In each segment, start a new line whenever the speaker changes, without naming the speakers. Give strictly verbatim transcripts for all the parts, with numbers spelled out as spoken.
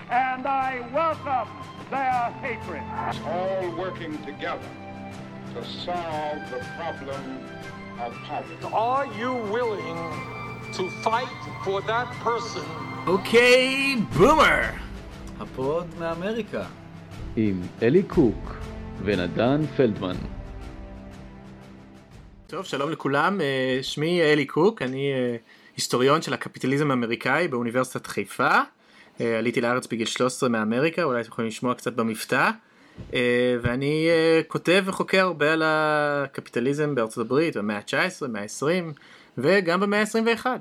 and I welcome their hatred.
All working together to solve the problem of poverty.
Are you willing to fight for that person?
אוקיי, בומר!
הפוד מאמריקה.
עם אלי קוק ונדן פלדמן.
טוב, שלום לכולם, שמי אלי קוק, אני היסטוריון של הקפיטליזם האמריקאי באוניברסיטת חיפה. עליתי לארץ בגיל שלוש עשרה מאמריקה, אולי אתם יכולים לשמוע קצת במבטא. ואני כותב וחוקר הרבה על הקפיטליזם בארצות הברית, במאה ה-תשע עשרה, במאה ה-עשרים, וגם במאה ה-עשרים ואחת.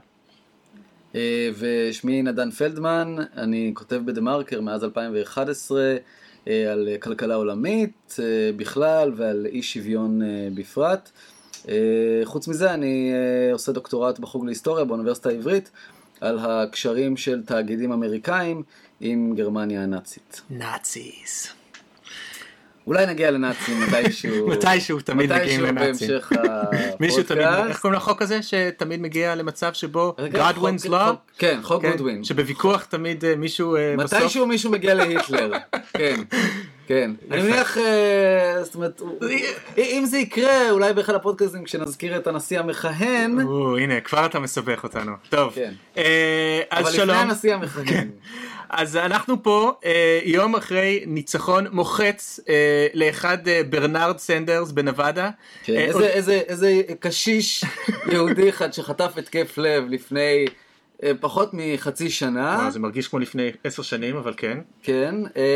ושמי נדן פלדמן, אני כותב בדה-מרקר מאז אלפיים ואחת עשרה על כלכלה עולמית בכלל ועל אי שוויון בפרט. חוץ מזה אני עושה דוקטורט בחוג להיסטוריה באוניברסיטה העברית על הקשרים של תאגידים אמריקאים עם גרמניה הנאצית.
נאציז.
אולי נגיע לנאצים מתישהו.
מתישהו תמיד מגיעים לנאצים.
בהמשך הפודקאסט.
מישהו תמיד, איך קוראים לחוק הזה שתמיד מגיע למצב שבו Godwin's Law?
כן, חוק גודווין.
שבוויכוח תמיד מישהו בסוף.
מתישהו מישהו מגיע להיטלר. כן. כן. אני מניח, זאת אומרת, אם זה יקרה, אולי באחד הפודקאסטים כשנזכיר את הנשיא המכהן.
הנה, כבר אתה מסבך אותנו. טוב.
אבל לפני הנשיא המכהן.
אז אנחנו פה יום אחרי ניצחון מוחץ לאחד ברנרד סנדרס בנבדה.
איזה קשיש יהודי אחד שחטף התקף לב לפני פחות מחצי שנה.
זה מרגיש כמו לפני עשר שנים, אבל כן.
כן.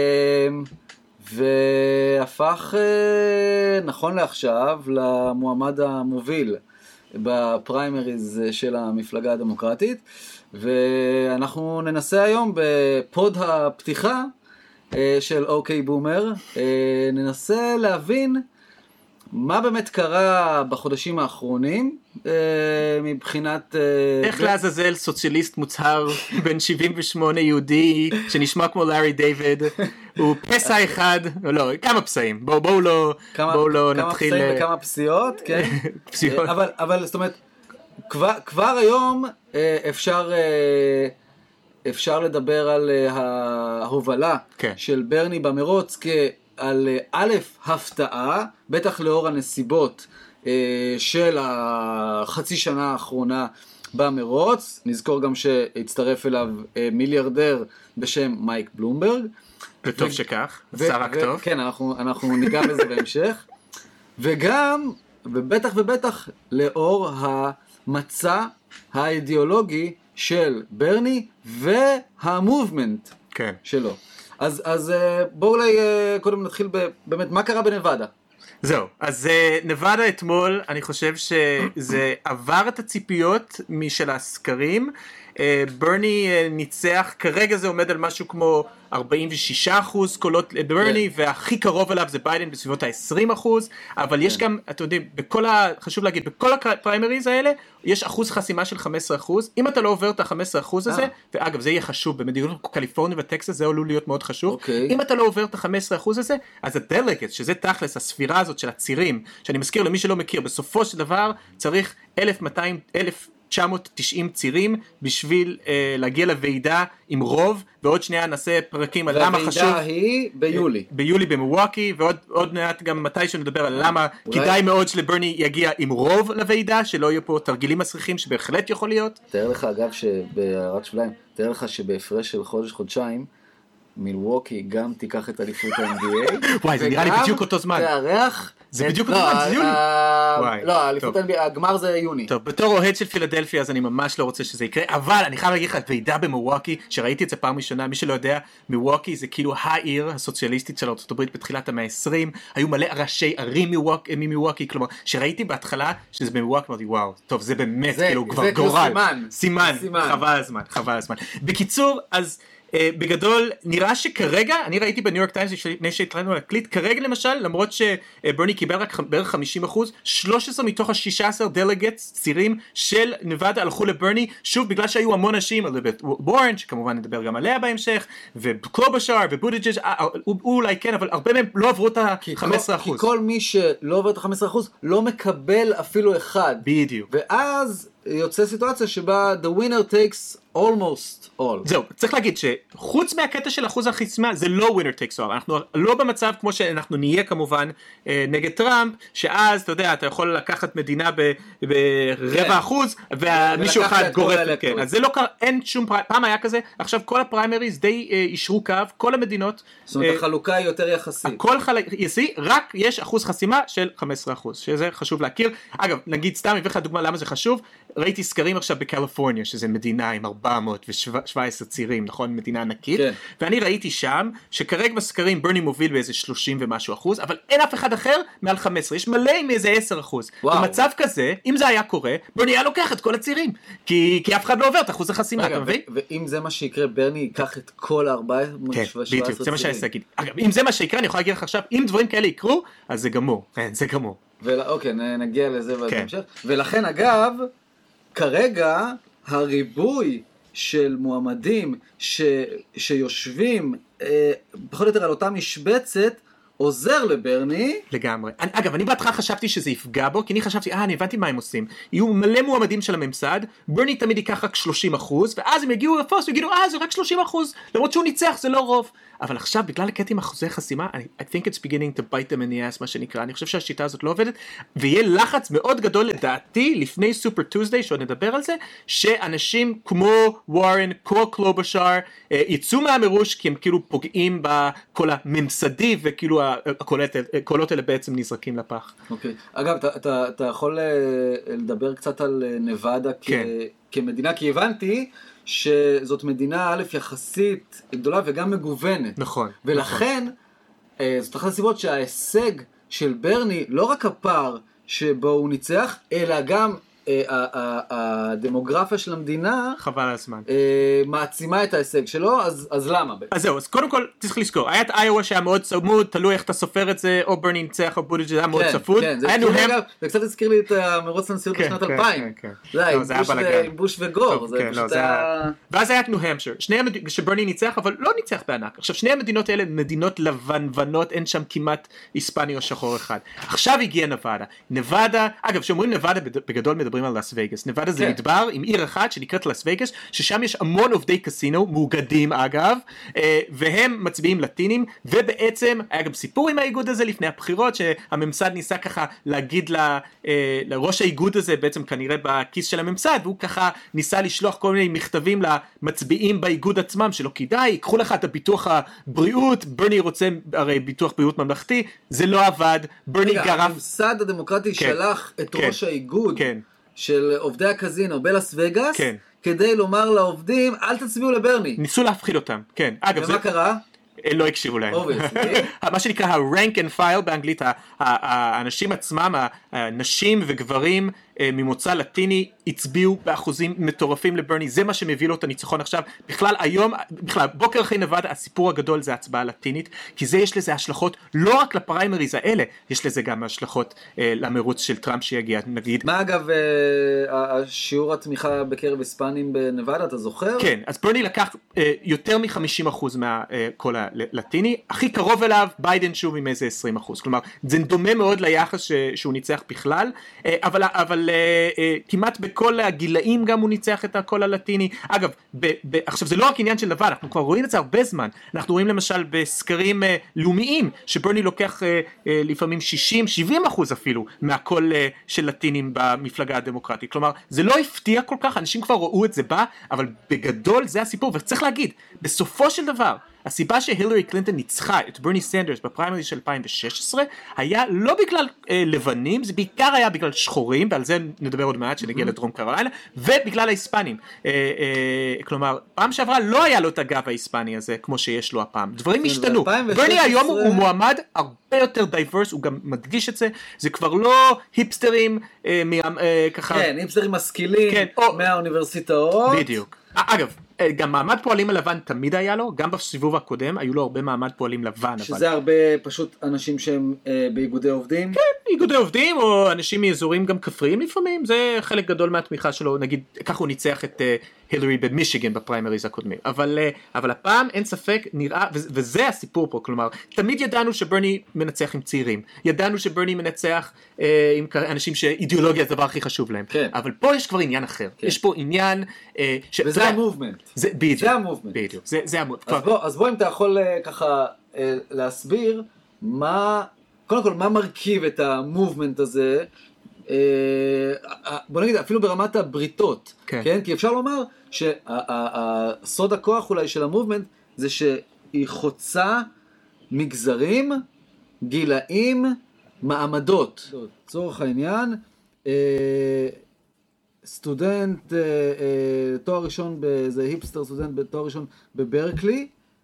והפך נכון לעכשיו למועמד המוביל בפריימריז של המפלגה הדמוקרטית. ואנחנו ננסה היום בפוד הפתיחה של אוקיי בומר, ננסה להבין מה באמת קרה בחודשים האחרונים מבחינת...
איך לעזאזל סוציאליסט מוצהר בן שבעים ושמונה יהודי שנשמע כמו לארי דיוויד, הוא פסע אחד, לא, כמה פסעים, בואו בואו לא, בואו לא נתחיל...
כמה פסעים וכמה פסיעות, כן?
פסיעות.
אבל, אבל זאת אומרת, כבר, כבר היום אפשר, אפשר לדבר על ההובלה כן. של ברני במרוץ כעל א' הפתעה, בטח לאור הנסיבות של החצי שנה האחרונה במרוץ. נזכור גם שהצטרף אליו מיליארדר בשם מייק בלומברג.
וטוב ו- שכך, עשה רק טוב.
כן, אנחנו, אנחנו ניגע בזה בהמשך. וגם, ובטח ובטח, לאור המצע האידיאולוגי של ברני והמובמנט
כן.
שלו. אז, אז בואו אולי קודם נתחיל באמת מה קרה בנבדה.
זהו, אז נבדה אתמול, אני חושב שזה עבר את הציפיות משל הסקרים. ברני ניצח, כרגע זה עומד על משהו כמו ארבעים ושישה אחוז קולות לברני, yeah. והכי קרוב אליו זה ביידן בסביבות ה-עשרים אחוז, אבל yeah. יש גם, אתם יודעים, בכל ה, חשוב להגיד, בכל הפריימריז האלה, יש אחוז חסימה של חמישה עשר אחוז, אם אתה לא עובר את ה-חמישה עשר אחוז הזה, ah. ואגב, זה יהיה חשוב, במדינות קליפורניה וטקסס, זה עלול להיות מאוד חשוב, okay. אם אתה לא עובר את ה-חמישה עשר אחוז הזה, אז הדלגט, שזה תכלס, הספירה הזאת של הצירים, שאני מזכיר למי שלא מכיר, בסופו של דבר, צריך אלף מאתיים, אלף תשע מאות ותשעים צירים בשביל אה, להגיע לוועידה עם רוב, ועוד שנייה נעשה פרקים על למה חשוב.
והוועידה היא ביולי.
ביולי במילווקי, ועוד עוד מעט גם מתי שנדבר על למה אולי... כדאי מאוד שלברני יגיע עם רוב לוועידה, שלא יהיו פה תרגילים מסריחים שבהחלט יכול להיות.
תאר לך אגב שבהערת שבליים, תאר לך שבהפרש של חודש חודשיים, מילווקי גם תיקח את אליפות ה-אן בי איי.
וואי, זה נראה לי בדיוק אותו זמן.
תארח...
זה בדיוק אותו זמן, זה יוני.
לא, אליפות ה-אן בי איי, הגמר זה יוני.
טוב, בתור אוהד של פילדלפיה, אז אני ממש לא רוצה שזה יקרה, אבל אני חייב להגיד לך, ועידה במילווקי, שראיתי את זה פעם ראשונה, מי שלא יודע, מילווקי זה כאילו העיר הסוציאליסטית של ארצות הברית בתחילת המאה ה-עשרים, היו מלא ראשי ערים ממילווקי, כלומר, שראיתי בהתחלה שזה במילווקי, אמרתי, וואו, טוב, זה באמת, כאילו, כבר גורל. סימן, חבל הזמן, חבל הזמן. בקיצור, אז Uh, בגדול נראה שכרגע, אני ראיתי בניו יורק טיימס לפני שהתחלנו להקליט, כרגע למשל, למרות שברני קיבל רק בערך חמישים אחוז, שלוש עשרה מתוך ה-שישה עשר דלגטס צירים של נבדה הלכו לברני, שוב בגלל שהיו המון אנשים, אליזבת וורן, שכמובן נדבר גם עליה בהמשך, וקלובשאר ובוטיג'אג' הוא אולי כן, אבל הרבה מהם לא עברו את ה-חמישה עשר אחוז.
כי כל מי שלא עבר את ה-חמישה עשר אחוז לא מקבל אפילו אחד.
בדיוק.
ואז יוצא סיטואציה שבה the winner takes almost all.
זהו, צריך להגיד שחוץ מהקטע של אחוז החסימה, זה לא winner takes all. אנחנו לא במצב כמו שאנחנו נהיה כמובן נגד טראמפ, שאז אתה יודע, אתה יכול לקחת מדינה ברבע אחוז, ומישהו אחד גורף. כן, אז זה לא קרה, אין שום פריימריז, פעם היה כזה, עכשיו כל הפריימריז די אישרו קו, כל המדינות.
זאת אומרת, החלוקה היא יותר יחסית.
הכל חלק יחסי, רק יש אחוז חסימה של חמישה עשר אחוז, שזה חשוב להכיר. אגב, נגיד סתם, אני אביא לך דוגמה למה זה חשוב, ראיתי סקרים עכשיו בקליפורניה, שזה מדינה עם ארבע מאות ושבע עשרה צירים, נכון? מדינה ענקית. כן. ואני ראיתי שם, שכרגע בסקרים ברני מוביל באיזה שלושים ומשהו אחוז, אבל אין אף אחד אחר מעל חמש עשרה, יש מלא עם איזה עשר אחוז. וואו. במצב כזה, אם זה היה קורה, ברני היה לוקח את כל הצירים, כי, כי אף אחד לא עובר את אחוז החסימה, אתה מבין?
ואם זה מה שיקרה, ברני ייקח את כל ה-ארבע מאות ושבע עשרה צירים. כן, בדיוק, זה מה שאני אעשה להגיד. אגב, אם זה מה שיקרה, אני יכול להגיד לך עכשיו, אם דברים כאלה יקרו, אז זה גמור. כן, זה גמור. אוקיי, נגיע לזה בהמשך. ולכן, אגב, כרגע הריבוי של מועמדים ש, שיושבים אה, פחות או יותר על אותה משבצת עוזר לברני.
לגמרי. אגב, אני בהתחלה חשבתי שזה יפגע בו, כי אני חשבתי, אה, אני הבנתי מה הם עושים. יהיו מלא מועמדים של הממסד, ברני תמיד ייקח רק שלושים אחוז, ואז הם יגיעו לפוס ויגידו, אה, זה רק שלושים אחוז, למרות שהוא ניצח, זה לא רוב. אבל עכשיו, בגלל הקטע עם אחוזי חסימה, I think it's beginning to bite them in the ass, מה שנקרא. אני חושב שהשיטה הזאת לא עובדת, ויהיה לחץ מאוד גדול לדעתי, לפני סופר טוזדיי, שעוד נדבר על זה, שאנשים כמו וורן, כמו קלובשאר, יצאו מהמרוש, כי הם כאילו פוגעים בכל הממסדי, וכאילו הקולות האלה בעצם נזרקים לפח.
אוקיי. אגב, אתה יכול לדבר קצת על נבדה כמדינה, כי הבנתי, שזאת מדינה א' יחסית גדולה וגם מגוונת.
נכון.
ולכן, נכון. זאת אחת הסיבות שההישג של ברני, לא רק הפער שבו הוא ניצח, אלא גם הדמוגרפיה של המדינה
חבל על הזמן
מעצימה את ההישג שלו, אז, אז למה?
אז זהו, אז קודם כל צריך לזכור, היה את איואה שהיה מאוד צמוד, תלוי איך אתה סופר את זה, או ברני ניצח או בוטיג' היה מאוד צפוד.
כן, זה קצת הזכיר לי את המרוץ לנשיאות בשנת אלפיים. זה היה עם בוש וגור.
ואז היה את ניו המפשר, שברני ניצח, אבל לא ניצח בענק. עכשיו, שני המדינות האלה מדינות לבנבנות, אין שם כמעט היספני או שחור אחד. עכשיו הגיע נבדה. נבדה, אגב, שאומרים נבדה בגדול מדברים על לס וגאס. נבדה זה מדבר עם עיר אחת שנקראת לס וגאס, ששם יש המון עובדי קסינו, מאוגדים אגב, והם מצביעים לטינים, ובעצם היה גם סיפור עם האיגוד הזה לפני הבחירות, שהממסד ניסה ככה להגיד לראש האיגוד הזה, בעצם כנראה בכיס של הממסד, והוא ככה ניסה לשלוח כל מיני מכתבים למצביעים באיגוד עצמם, שלא כדאי, ייקחו לך את הביטוח הבריאות, ברני רוצה הרי ביטוח בריאות ממלכתי, זה לא עבד, ברני גרם...
הממסד הדמוקרטי שלח את ראש האיגוד של עובדי הקזינו בלס וגאס, כדי לומר לעובדים, אל תצביעו לברני.
ניסו להפחיד אותם, כן.
ומה קרה?
לא הקשיבו להם. מה שנקרא ה-rank and file באנגלית, האנשים עצמם, הנשים וגברים ממוצא לטיני, הצביעו באחוזים מטורפים לברני, זה מה שמביא לו את הניצחון עכשיו. בכלל היום, בכלל, בוקר אחרי נבדה, הסיפור הגדול זה ההצבעה הלטינית, כי זה יש לזה השלכות לא רק לפריימריז האלה, יש לזה גם השלכות למרוץ של טראמפ שיגיע, נגיד.
מה אגב, השיעור התמיכה בקרב היספנים בנבדה, אתה זוכר?
כן, אז ברני לקח יותר מ-חמישים אחוז מהקול הלטיני, הכי קרוב אליו, ביידן שוב עם איזה עשרים אחוז, כלומר, זה דומה מאוד ליחס שהוא ניצח בכלל, אבל, אבל כמעט בכל הגילאים גם הוא ניצח את הקול הלטיני. אגב, ב, ב, עכשיו זה לא רק עניין של נבדה, אנחנו כבר רואים את זה הרבה זמן. אנחנו רואים למשל בסקרים אה, לאומיים, שברני לוקח אה, אה, לפעמים שישים שבעים אחוז אפילו מהקול אה, של לטינים במפלגה הדמוקרטית. כלומר, זה לא הפתיע כל כך, אנשים כבר ראו את זה בה, אבל בגדול זה הסיפור. וצריך להגיד, בסופו של דבר, הסיבה שהילרי קלינטון ניצחה את ברני סנדרס בפריימריז של אלפיים ושש עשרה היה לא בגלל אה, לבנים, זה בעיקר היה בגלל שחורים, ועל זה נדבר עוד מעט שנגיע לדרום קרוליינה, ובגלל ההיספנים. אה, אה, כלומר, פעם שעברה לא היה לו את הגב ההיספני הזה, כמו שיש לו הפעם. דברים השתנו. ברני היום הוא מועמד הרבה יותר דייברס, הוא גם מדגיש את זה, זה כבר לא היפסטרים אה, מ, אה, ככה...
כן, היפסטרים משכילים כן, או... מהאוניברסיטאות.
בדיוק. אגב, גם מעמד פועלים הלבן תמיד היה לו, גם בסיבוב הקודם היו לו הרבה מעמד פועלים לבן.
שזה אבל... הרבה פשוט אנשים שהם אה, באיגודי עובדים?
כן, איגודי עובדים או אנשים מאזורים גם כפריים לפעמים, זה חלק גדול מהתמיכה שלו, נגיד ככה הוא ניצח את הילרי במישיגן בפריימריז הקודמים. אבל, אבל הפעם אין ספק נראה, וזה הסיפור פה, כלומר, תמיד ידענו שברני מנצח עם צעירים, ידענו שברני מנצח אה, עם אנשים שאידיאולוגיה זה הדבר הכי חשוב להם,
כן.
אבל פה יש כבר עניין אחר, כן. יש פה עניין, אה, ש...
וזה המובמנט,
זה, בדיוק,
זה המובמנט,
בדיוק, זה, זה המובמנט.
אז, בוא, אז בוא אם אתה יכול ככה להסביר מה, קודם כל מה מרכיב את המובמנט הזה, בוא נגיד אפילו ברמת הבריתות, כן. כן? כי אפשר לומר שהסוד הכוח אולי של המובמנט זה שהיא חוצה מגזרים, גילאים, מעמדות. לצורך העניין, סטודנט תואר ראשון, באיזה היפסטר סטודנט בתואר ראשון בברקלי,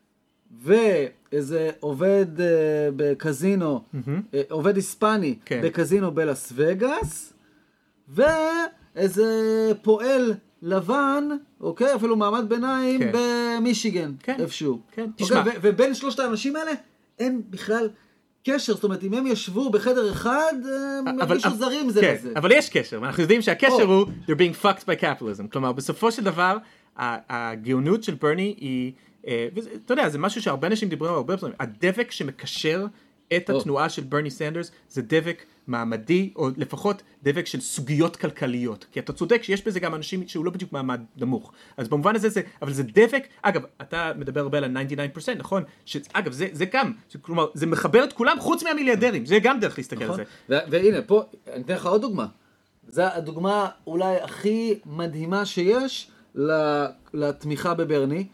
ואיזה עובד בקזינו, עובד היספני בקזינו בלאס וגאס, ואיזה פועל לבן, אוקיי, אפילו מעמד ביניים במישיגן, איפשהו. ובין שלושת האנשים האלה אין בכלל קשר, זאת אומרת, אם הם ישבו בחדר אחד, הם מרגישו זרים זה לזה.
אבל יש קשר, ואנחנו יודעים שהקשר הוא they're being fucked by capitalism. כלומר, בסופו של דבר, הגאונות של ברני היא, ואתה יודע, זה משהו שהרבה אנשים דיברו הרבה פעמים, הדבק שמקשר את התנועה של ברני סנדרס זה דבק מעמדי, או לפחות דבק של סוגיות כלכליות. כי אתה צודק שיש בזה גם אנשים שהוא לא בדיוק מעמד נמוך. אז במובן הזה זה, אבל זה דבק, אגב, אתה מדבר הרבה על ה-תשעים ותשע אחוז, נכון? אגב, זה, זה גם, כלומר, זה מחבר את כולם חוץ מהמיליארדרים, זה גם דרך להסתכל על זה.
והנה, פה, אני אתן לך עוד דוגמה. זו הדוגמה אולי הכי מדהימה שיש לתמיכה בברני,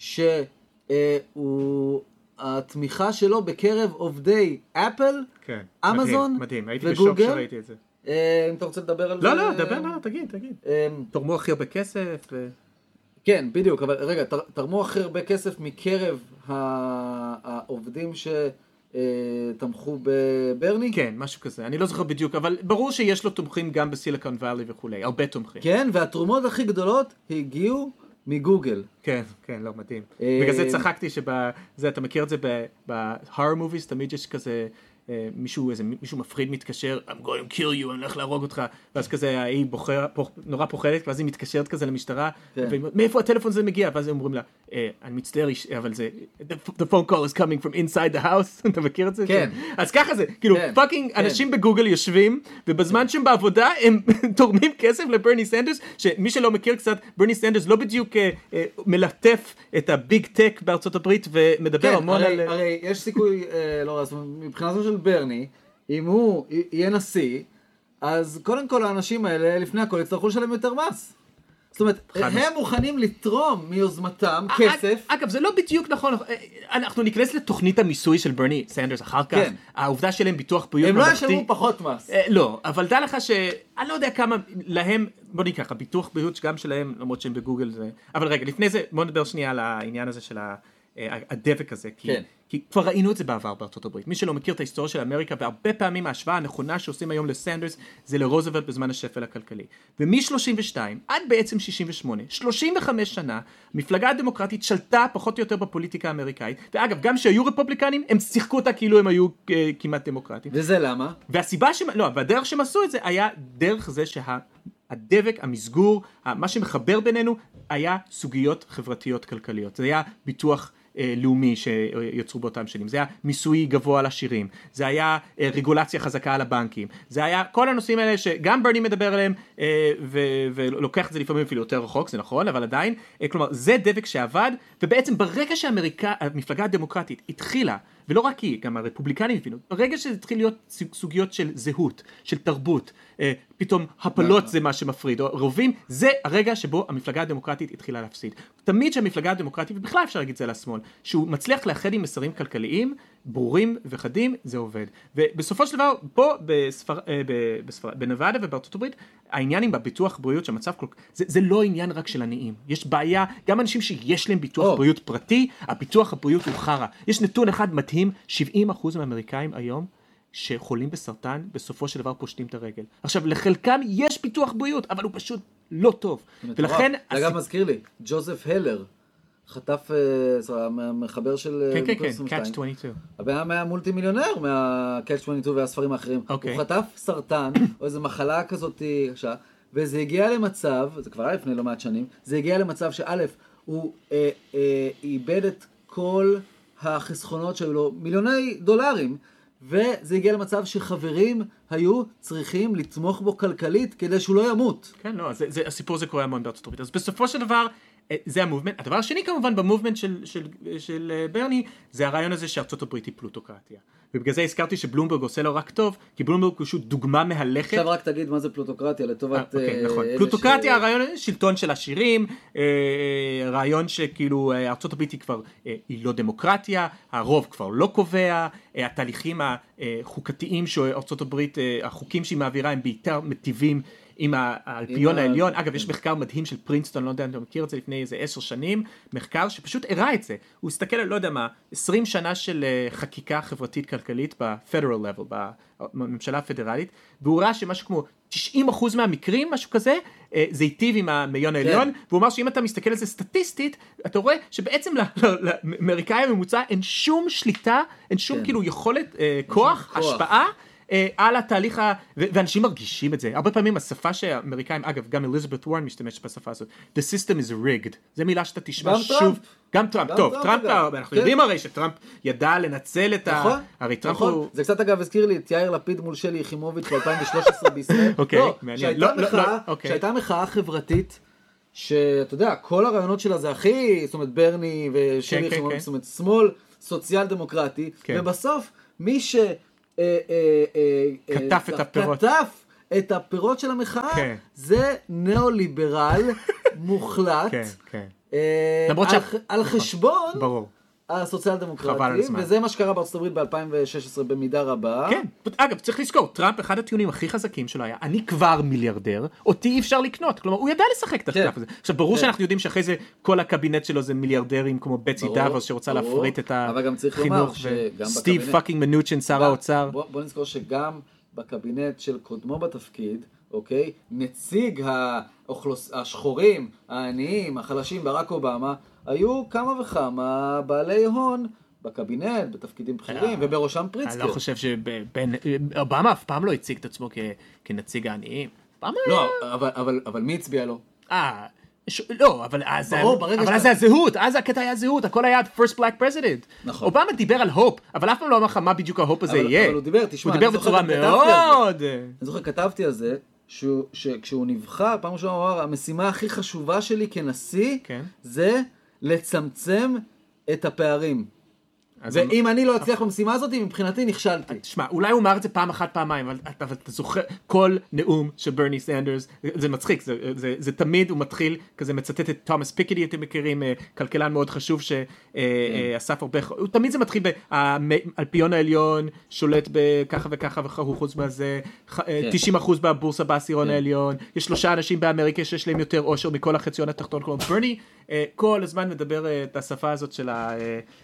שהוא... התמיכה שלו בקרב עובדי אפל,
כן,
אמזון
מדהים, מדהים. הייתי בשוק שראיתי את זה.
אם אתה רוצה לדבר על
לא,
זה...
לא, לא, דבר, לא, תגיד, תגיד. תרמו הכי הרבה כסף. ו...
כן, בדיוק, אבל רגע, תרמו הכי הרבה כסף מקרב העובדים שתמכו בברני?
כן, משהו כזה, אני לא זוכר בדיוק, אבל ברור שיש לו תומכים גם בסיליקון ואלי וכולי, הרבה תומכים.
כן, והתרומות הכי גדולות הגיעו מגוגל.
כן, כן, לא, מדהים. בגלל זה צחקתי שבזה, אתה מכיר את זה ב-horror movies, תמיד יש כזה מישהו, איזה מישהו מפחיד מתקשר, I'm going to kill you, אני הולך להרוג אותך, ואז כזה, היא נורא פוחדת, ואז היא מתקשרת כזה למשטרה, מאיפה הטלפון הזה מגיע? ואז הם אומרים לה, אני מצטער, אבל זה, the phone call is coming from inside the house, אתה מכיר את זה?
כן.
אז ככה זה, כאילו, פאקינג אנשים בגוגל יושבים, ובזמן שהם בעבודה, הם תורמים כסף לברני סנדרס, שמי שלא מכיר קצת, ברני סנדרס לא בדיוק מלטף את הביג טק בארצות הברית, ומדבר המון על...
כן, הרי יש סיכוי, לא רע, מבחינת של ברני, אם הוא יהיה נשיא, אז קודם כל האנשים האלה, לפני הכל, יצטרכו לשלם יותר מס. זאת אומרת, הם מוכנים לתרום מיוזמתם כסף.
אגב, זה לא בדיוק נכון. אנחנו ניכנס לתוכנית המיסוי של ברני סנדרס אחר כך. העובדה שלהם ביטוח בריאות
ממלכתי. הם לא ישלמו פחות מס.
לא, אבל דע לך שאני לא יודע כמה להם, בוא ניקח, הביטוח בריאות גם שלהם, למרות שהם בגוגל זה. אבל רגע, לפני זה, בוא נדבר שנייה על העניין הזה של ה... הדבק הזה, כי, כן. כי כבר ראינו את זה בעבר בארצות הברית. מי שלא מכיר את ההיסטוריה של אמריקה, והרבה פעמים ההשוואה הנכונה שעושים היום לסנדרס, זה לרוזוולט בזמן השפל הכלכלי. ומ-שלושים ושתיים עד בעצם שישים ושמונה, שלושים וחמש שנה, המפלגה הדמוקרטית שלטה פחות או יותר בפוליטיקה האמריקאית, ואגב, גם שהיו רפובליקנים, הם שיחקו אותה כאילו הם היו uh, כמעט דמוקרטים.
וזה למה?
והסיבה ש... לא, והדרך שהם עשו את זה היה דרך זה שה... הדבק, המסגור, מה שמחבר בינינו, היה סוגיות חברתיות כלכליות. זה היה ביטוח אה, לאומי שיצרו באותם שנים. זה היה מיסוי גבוה על עשירים. זה היה אה, רגולציה חזקה על הבנקים. זה היה כל הנושאים האלה שגם ברני מדבר עליהם, אה, ו- ולוקח את זה לפעמים אפילו יותר רחוק, זה נכון, אבל עדיין, אה, כלומר, זה דבק שעבד, ובעצם ברגע שהאמריקה, המפלגה הדמוקרטית התחילה, ולא רק היא, גם הרפובליקנים הבינו, ברגע שזה התחיל להיות סוגיות של זהות, של תרבות, אה, פתאום הפלות זה מה שמפריד, או רובים, זה הרגע שבו המפלגה הדמוקרטית התחילה להפסיד. תמיד שהמפלגה הדמוקרטית, ובכלל אפשר להגיד זה לשמאל, שהוא מצליח לאחד עם מסרים כלכליים, ברורים וחדים, זה עובד. ובסופו של דבר, פה בספר, אה, בספר, בנבדה ובארצות הברית, העניין עם בביטוח בריאות שהמצב כל כך, זה, זה לא עניין רק של עניים. יש בעיה, גם אנשים שיש להם ביטוח oh. בריאות פרטי, הביטוח הבריאות הוא חרה. יש נתון אחד מדהים, שבעים אחוז מהאמריקאים היום, שחולים בסרטן, בסופו של דבר פושטים את הרגל. עכשיו, לחלקם יש ביטוח בריאות, אבל הוא פשוט לא טוב. ולכן...
זה גם מזכיר לי, ג'וזף הלר, חטף, המחבר של...
כן, כן, כן, קאץ' עשרים ושתיים.
הבן היה מולטי מיליונר מה-קאץ' עשרים ושתיים והספרים האחרים. הוא חטף סרטן, או איזו מחלה כזאת, וזה הגיע למצב, זה כבר היה לפני לא מעט שנים, זה הגיע למצב שא' הוא אה, אה, איבד את כל החסכונות שהיו לו, מיליוני דולרים, וזה הגיע למצב שחברים היו צריכים לתמוך בו כלכלית כדי שהוא לא ימות.
כן, לא, זה, זה, הסיפור זה קורה המון בארצות הברית. אז בסופו של דבר, זה המובמנט. הדבר השני כמובן במובמנט של, של, של ברני, זה הרעיון הזה שארצות הברית היא פלוטוקרטיה. ובגלל זה הזכרתי שבלומברג עושה לו רק טוב, כי בלומברג הוא פשוט דוגמה מהלכת.
עכשיו רק תגיד מה זה פלוטוקרטיה לטובת...
אוקיי, נכון. פלוטוקרטיה, הרעיון שלטון של עשירים, רעיון שכאילו ארצות הברית היא כבר, היא לא דמוקרטיה, הרוב כבר לא קובע, התהליכים החוקתיים שארצות הברית, החוקים שהיא מעבירה הם בעיקר מטיבים עם האלפיון העליון. אגב, יש מחקר מדהים של פרינסטון, לא יודע אם אתה מכיר את זה, לפני איזה עשר שנים, מחקר שפשוט הראה את זה. הוא הסתכל על, לא יודע מה, עשרים שנה של חקיקה חברתית כלכלית ב-federal level, בממשלה הפדרלית, והוא ראה שמשהו כמו תשעים אחוז מהמקרים, משהו כזה, זה היטיב עם המאיון העליון, והוא אמר שאם אתה מסתכל על זה סטטיסטית, אתה רואה שבעצם לאמריקאי הממוצע אין שום שליטה, אין שום כאילו יכולת, כוח, השפעה, על התהליך, ואנשים מרגישים את זה. הרבה פעמים השפה שהאמריקאים, אגב, גם אליזבת וורן משתמשת בשפה הזאת, the system is rigged. זו מילה שאתה תשמע שוב. גם טראמפ. טוב, טראמפ, אנחנו יודעים הרי שטראמפ ידע לנצל את ה... הרי טראמפ הוא...
זה קצת אגב הזכיר לי את יאיר לפיד מול שלי יחימוביץ' ב-אלפיים ושלוש עשרה בישראל.
אוקיי, מעניין.
שהייתה מחאה חברתית, שאתה יודע, כל הרעיונות שלה זה הכי, זאת אומרת, ברני ושלי יחימוביץ', זאת אומרת, שמאל, סוציאל דמוקרטי, ובסוף מי ש...
כתף את הפירות.
כתף את הפירות של המחאה, זה ניאו-ליברל מוחלט, על חשבון הסוציאל דמוקרטים, וזה מה שקרה בארצות הברית ב-אלפיים ושש עשרה במידה רבה.
כן, אגב, צריך לזכור, טראמפ, אחד הטיעונים הכי חזקים שלו היה, אני כבר מיליארדר, אותי אי אפשר לקנות, כלומר, הוא ידע לשחק את השקף הזה. עכשיו, ברור שאנחנו יודעים שאחרי זה, כל הקבינט שלו זה מיליארדרים, כמו בצי דאבוס, שרוצה להפריט את החינוך, וסטיב פאקינג מנוצ'ן, שר האוצר.
בוא נזכור שגם בקבינט של קודמו בתפקיד, אוקיי, נציג השחורים, העניים, החלשים, ברק אובמה, היו כמה וכמה בעלי הון בקבינט, בתפקידים בכירים, ובראשם פריצקר.
אני לא חושב שאובמה אף פעם לא הציג את עצמו כנציג העניים.
לא, אבל מי הצביע לו?
אה, לא, אבל אז זה הזהות, אז הקטע היה הזהות, הכל היה first black president.
נכון.
אובמה דיבר על הופ, אבל אף פעם לא אמר לך מה בדיוק ההופ הזה יהיה.
אבל הוא דיבר, תשמע,
הוא דיבר בצורה מאוד...
אני זוכר, כתבתי על זה, שכשהוא נבחר, פעם ראשונה הוא אמר, המשימה הכי חשובה שלי כנשיא, זה לצמצם את הפערים. ואם אני לא אצליח במשימה הזאת, מבחינתי נכשלתי.
תשמע, אולי הוא אמר את זה פעם אחת, פעמיים, אבל אתה זוכר, כל נאום של ברני סנדרס, זה מצחיק, זה תמיד, הוא מתחיל, כזה מצטט את תומאס פיקדי, אתם מכירים, כלכלן מאוד חשוב, שאסף הרבה, הוא תמיד זה מתחיל באלפיון העליון, שולט בככה וככה וככה, חוץ מהזה, תשעים אחוז בבורסה בעשירון העליון, יש שלושה אנשים באמריקה שיש להם יותר עושר מכל החציון התחתון, כלומר, ברני כל הזמן מדבר את השפה הזאת של ה...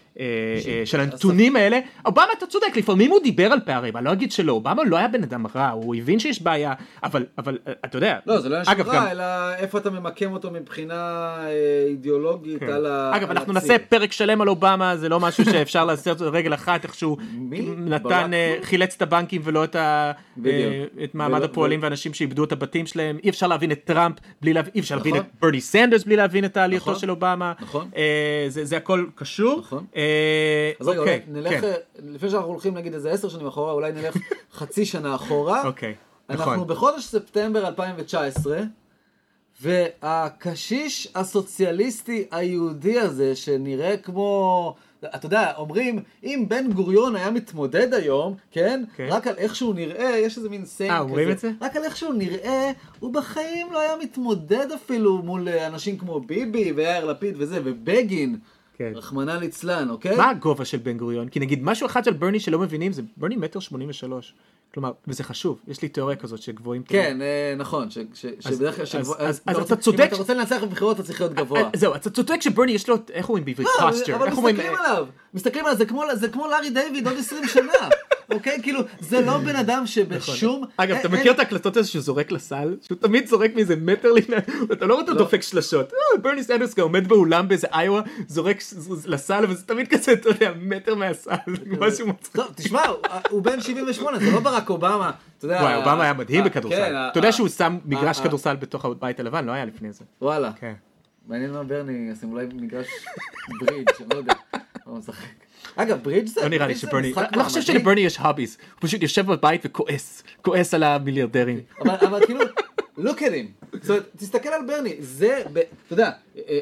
של הנתונים האלה. אובמה, אתה צודק, לפעמים הוא דיבר על פערים, אני לא אגיד שלא, אובמה לא היה בן אדם רע, הוא הבין שיש בעיה, אבל, אבל, אתה יודע...
לא, זה לא היה שרע, אלא איפה אתה ממקם אותו מבחינה אידיאולוגית על ה...
אגב, אנחנו נעשה פרק שלם על אובמה, זה לא משהו שאפשר לעשות רגל אחת, איכשהו נתן, חילץ את הבנקים ולא את מעמד הפועלים ואנשים שאיבדו את הבתים שלהם, אי אפשר להבין את טראמפ, אי אפשר להבין את ברני סנדרס בלי להבין את העלייתו של אובמה, זה הכל קשור.
אז רגע, אולי נלך, לפני שאנחנו הולכים נגיד איזה עשר שנים אחורה, אולי נלך חצי שנה אחורה.
אוקיי,
אנחנו בחודש ספטמבר אלפיים תשע עשרה, והקשיש הסוציאליסטי היהודי הזה, שנראה כמו, אתה יודע, אומרים, אם בן גוריון היה מתמודד היום, כן? רק על איך שהוא נראה, יש איזה מין סיין כזה.
אומרים את זה?
רק על איך שהוא נראה, הוא בחיים לא היה מתמודד אפילו מול אנשים כמו ביבי ויאיר לפיד וזה, ובגין. רחמנא ליצלן, אוקיי?
מה הגובה של בן גוריון? כי נגיד משהו אחד של ברני שלא מבינים, זה ברני מטר שמונים ושלוש. כלומר, וזה חשוב, יש לי תיאוריה כזאת שגבוהים...
כן, נכון, שבדרך כלל...
אז אתה צודק...
אם אתה רוצה לנצח בבחירות, אתה צריך להיות גבוה.
זהו, אתה צודק שברני יש לו, איך אומרים בעברית?
אבל מסתכלים עליו, מסתכלים עליו, זה כמו לארי דיוויד עוד עשרים שנה. אוקיי? כאילו, זה לא בן אדם שבשום...
אגב, אתה מכיר את ההקלטות הזה שהוא זורק לסל? שהוא תמיד זורק מאיזה מטר לפני, אתה לא רואה אותו דופק שלשות. ברני סנדרס גם עומד באולם באיזה איואה, זורק לסל, וזה תמיד כזה, אתה יודע, מטר מהסל, משהו מצחיק.
טוב, תשמע, הוא בן שבעים ושמונה, זה לא ברק אובמה.
וואי, אובמה היה מדהים בכדורסל. אתה יודע שהוא שם מגרש כדורסל בתוך הבית הלבן? לא היה לפני זה.
וואלה.
כן.
מעניין מה ברני, עושים אולי מגרש ברידג', אני לא יודע. לא משחק. אגב, ברידג' זה...
לא נראה לי שברני... אני לא חושב שלברני יש הוביס. הוא פשוט יושב בבית וכועס. כועס על המיליארדרים.
אבל כאילו, look at him. זאת אומרת, תסתכל על ברני. זה, אתה יודע,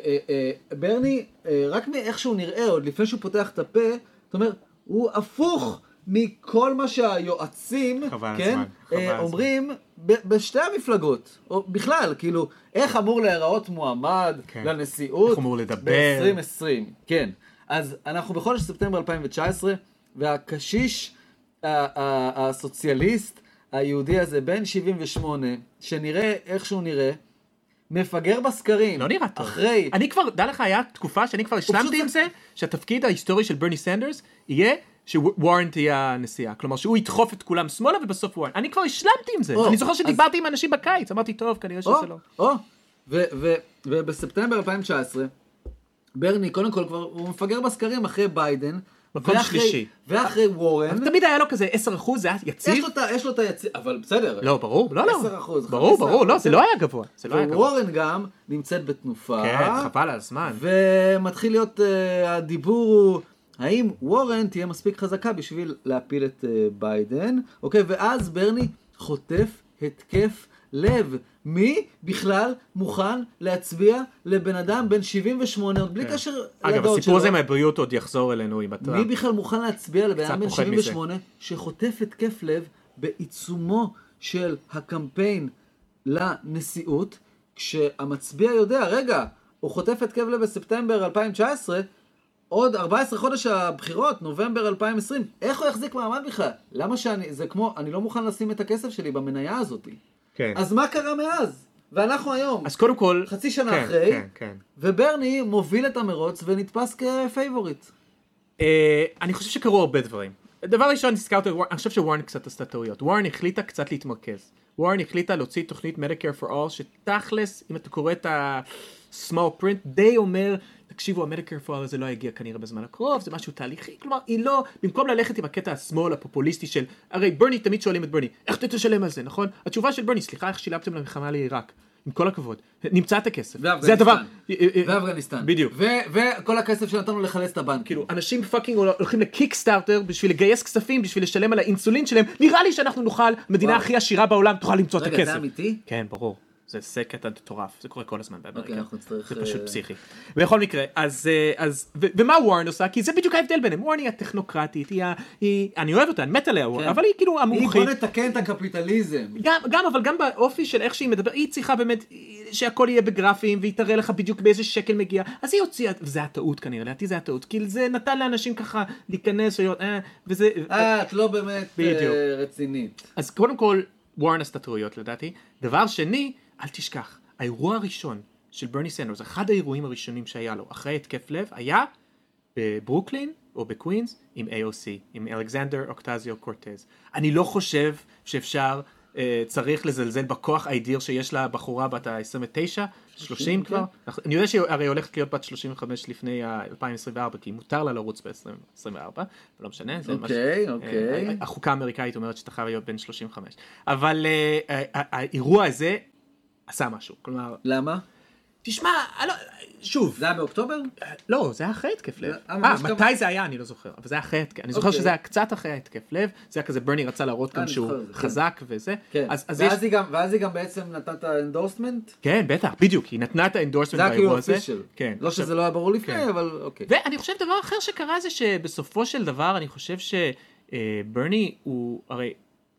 ברני, רק מאיך שהוא נראה, עוד לפני שהוא פותח את הפה, זאת אומרת, הוא הפוך מכל מה שהיועצים, כן, אומרים בשתי המפלגות, או בכלל, כאילו, איך אמור להיראות מועמד לנשיאות,
איך אמור לדבר,
ב-עשרים עשרים, כן. אז אנחנו בחודש ספטמבר אלפיים תשע עשרה, והקשיש הסוציאליסט היהודי הזה, בן שבעים ושמונה, שנראה איך שהוא נראה, מפגר בסקרים.
לא נראה טוב.
אחרי...
אני כבר, דע לך, היה תקופה שאני כבר השלמתי עם זה, שהתפקיד ההיסטורי של ברני סנדרס יהיה שוורן תהיה הנשיאה. כלומר, שהוא ידחוף את כולם שמאלה ובסוף וורן. אני כבר השלמתי עם זה. אני זוכר שדיברתי עם אנשים בקיץ, אמרתי, טוב, כנראה שזה לא.
או, ובספטמבר אלפיים תשע עשרה, ברני, קודם כל, כבר הוא מפגר בסקרים אחרי ביידן,
מקום שלישי.
ואחרי וורן.
אבל תמיד היה לו כזה עשרה אחוז, זה היה יציב.
יש לו את היציב, אבל בסדר.
לא, ברור, לא, לא.
עשרה אחוז.
ברור, ברור, לא, זה לא היה גבוה.
ווורן גם נמצאת בתנופה.
כן, חבל על הזמן.
ומתחיל להיות, הדיבור הוא, האם וורן תהיה מספיק חזקה בשביל להפיל את ביידן, אוקיי, ואז ברני חוטף התקף לב. מי בכלל מוכן להצביע לבן אדם בן שבעים ושמונה, עוד בלי קשר לדעות שלו.
אגב, הסיפור הזה מהבריאות עוד יחזור אלינו עם הטראמפ.
מי בכלל מוכן להצביע לבן אדם בן שבעים ושמונה, שחוטף התקף לב בעיצומו של הקמפיין לנשיאות, כשהמצביע יודע, רגע, הוא חוטף התקף לב בספטמבר אלפיים תשע עשרה, עוד ארבעה עשר חודש הבחירות, נובמבר אלפיים עשרים, איך הוא יחזיק מעמד בכלל? למה שאני, זה כמו, אני לא מוכן לשים את הכסף שלי במניה הזאת.
כן.
אז מה קרה מאז? ואנחנו היום,
אז קודם כל,
חצי שנה
כן,
אחרי,
כן, כן.
וברני מוביל את המרוץ ונתפס כפייבוריט.
אה, אני חושב שקרו הרבה דברים. דבר ראשון, נזכרת, אני חושב שוורן קצת עשתה טעויות. וורן החליטה קצת להתמרכז. וורן החליטה להוציא תוכנית Medicare for All, שתכלס, אם אתה קורא את ה-small print, די אומר, תקשיבו, ה-Medicare for All הזה לא יגיע כנראה בזמן הקרוב, זה משהו תהליכי, כלומר, היא לא, במקום ללכת עם הקטע השמאל הפופוליסטי של, הרי ברני, תמיד שואלים את ברני, איך אתה תשלם על זה, נכון? התשובה של ברני, סליחה, איך שילמתם למלחמה לעיראק? עם כל הכבוד, נמצא את הכסף. זה הדבר.
ואפגניסטן.
בדיוק.
וכל הכסף שנתנו לחלץ את הבנק.
כאילו, אנשים פאקינג הולכים לקיקסטארטר בשביל לגייס כספים, בשביל לשלם על האינסולין שלהם, נראה לי שאנחנו נוכל, מדינה הכי עשירה בעולם, תוכל למצוא את הכסף.
רגע, זה אמיתי?
כן, ברור. זה סקט מטורף, זה קורה כל הזמן באמריקה.
אוקיי, אנחנו נצטרך...
זה פשוט פסיכי. בכל מקרה, אז, אז, ומה וורן עושה? כי זה בדיוק ההבדל ביניהם. וורן היא הטכנוקרטית, היא, אני אוהב אותה, אני מת עליה, אבל היא כאילו המומחית.
היא בוא נתקן את הקפיטליזם.
גם, גם, אבל גם באופי של איך שהיא מדבר, היא צריכה באמת שהכל יהיה בגרפים, והיא תראה לך בדיוק באיזה שקל מגיע. אז היא הוציאה, וזה הטעות כנראה, לדעתי זה הטעות, כי זה נתן לאנשים ככה להיכנס, וזה...
אה, את לא באמת רצינית.
אז קודם כל, וורן עשתה טעויות לדעתי. דבר שני, אל תשכח, האירוע הראשון של ברני סנדרס, אחד האירועים הראשונים שהיה לו, אחרי התקף לב, היה בברוקלין או בקווינס עם איי או סי, עם אלכסנדר אוקטזיו קורטז. אני לא חושב שאפשר, אה, צריך לזלזל בכוח האדיר שיש לה בחורה בת ה-עשרים ותשע, שלושים כבר. אני יודע שהיא הרי הולכת להיות בת שלושים וחמש לפני אלפיים עשרים וארבע, כי מותר לה לרוץ ב-עשרים וארבע, לא משנה.
אוקיי, אוקיי.
החוקה האמריקאית אומרת שאתה חייב להיות בין שלושים וחמש. אבל האירוע הזה עשה משהו, כלומר...
למה?
תשמע, שוב.
זה היה באוקטובר?
לא, זה היה אחרי התקף לב. אה, מתי זה היה? אני לא זוכר. אבל זה היה אחרי התקף. אני זוכר שזה היה קצת אחרי התקף לב. זה היה כזה, ברני רצה להראות גם שהוא חזק וזה.
ואז היא גם בעצם נתנה את האנדורסמנט?
כן, בטח, בדיוק. היא נתנה את האנדורסמנט באירוע הזה.
זה היה כאילו לא שזה לא היה ברור לפני, אבל אוקיי.
ואני חושב דבר אחר שקרה זה שבסופו של דבר, אני חושב שברני הוא, הרי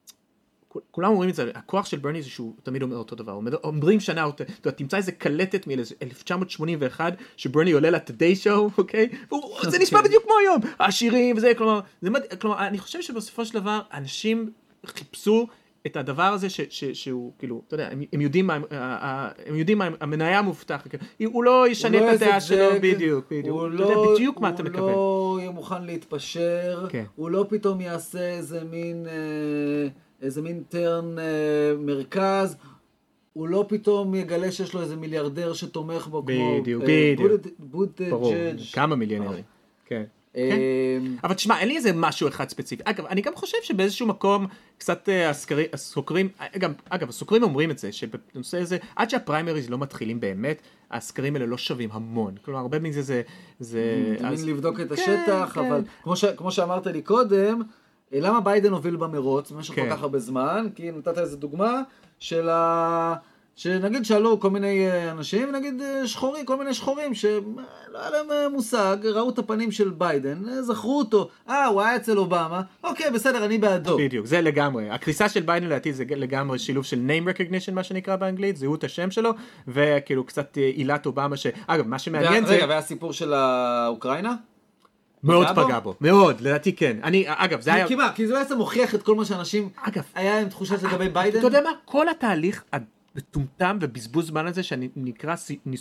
כולם אומרים את זה, הכוח של ברני זה שהוא תמיד אומר אותו דבר, אומרים שנה, תמצא איזה קלטת מ-אלף תשע מאות שמונים ואחת, שברני עולה לטודיי שואו, אוקיי? זה נשמע בדיוק כמו היום, העשירים וזה, כלומר, אני חושב שבסופו של דבר, אנשים חיפשו את הדבר הזה ש, ש, שהוא, כאילו, אתה יודע, הם, הם יודעים מה, הם יודעים מה, המניה המובטח, הוא לא ישנה את הדעה שלו, בדיוק, בדיוק, הוא לא, יודע בדיוק מה אתה מקבל. הוא
לא יהיה מוכן להתפשר, כן. הוא לא פתאום יעשה איזה מין, איזה מין טרן מרכז, הוא לא פתאום יגלה שיש לו איזה מיליארדר שתומך בו,
בדיוק,
כמו
בדיוק,
בוטג'אג'.
ברור, כמה מיליונרים, כן. אבל תשמע, אין לי איזה משהו אחד ספציפי. אגב, אני גם חושב שבאיזשהו מקום קצת הסוקרים, אגב, הסוקרים אומרים את זה, שבנושא הזה, עד שהפריימריז לא מתחילים באמת, הסקרים האלה לא שווים המון. כלומר, הרבה מזה זה...
תמיד לבדוק את השטח, אבל כמו שאמרת לי קודם, למה ביידן הוביל במרוץ במשך כל כך הרבה זמן? כי נתת איזו דוגמה של ה... שנגיד שאלו כל מיני אנשים, נגיד שחורים, כל מיני שחורים, שלא היה להם מושג, ראו את הפנים של ביידן, זכרו אותו, אה, הוא היה אצל אובמה, אוקיי, בסדר, אני בעדו.
בדיוק, זה לגמרי. הקריסה של ביידן לדעתי זה לגמרי שילוב של name recognition, מה שנקרא באנגלית, זהות השם שלו, וכאילו קצת עילת אובמה, ש... אגב, מה שמעניין זה...
רגע, והסיפור של האוקראינה?
מאוד פגע בו, מאוד, לדעתי כן. אני, אגב, זה היה...
כמעט, כי זה בעצם מוכיח את כל מה שאנשים...
אגב,
היה עם תחושה לגבי ביידן.
אתה יודע מה? כל התהליך מטומטם ובזבוז זמן הזה שנקרא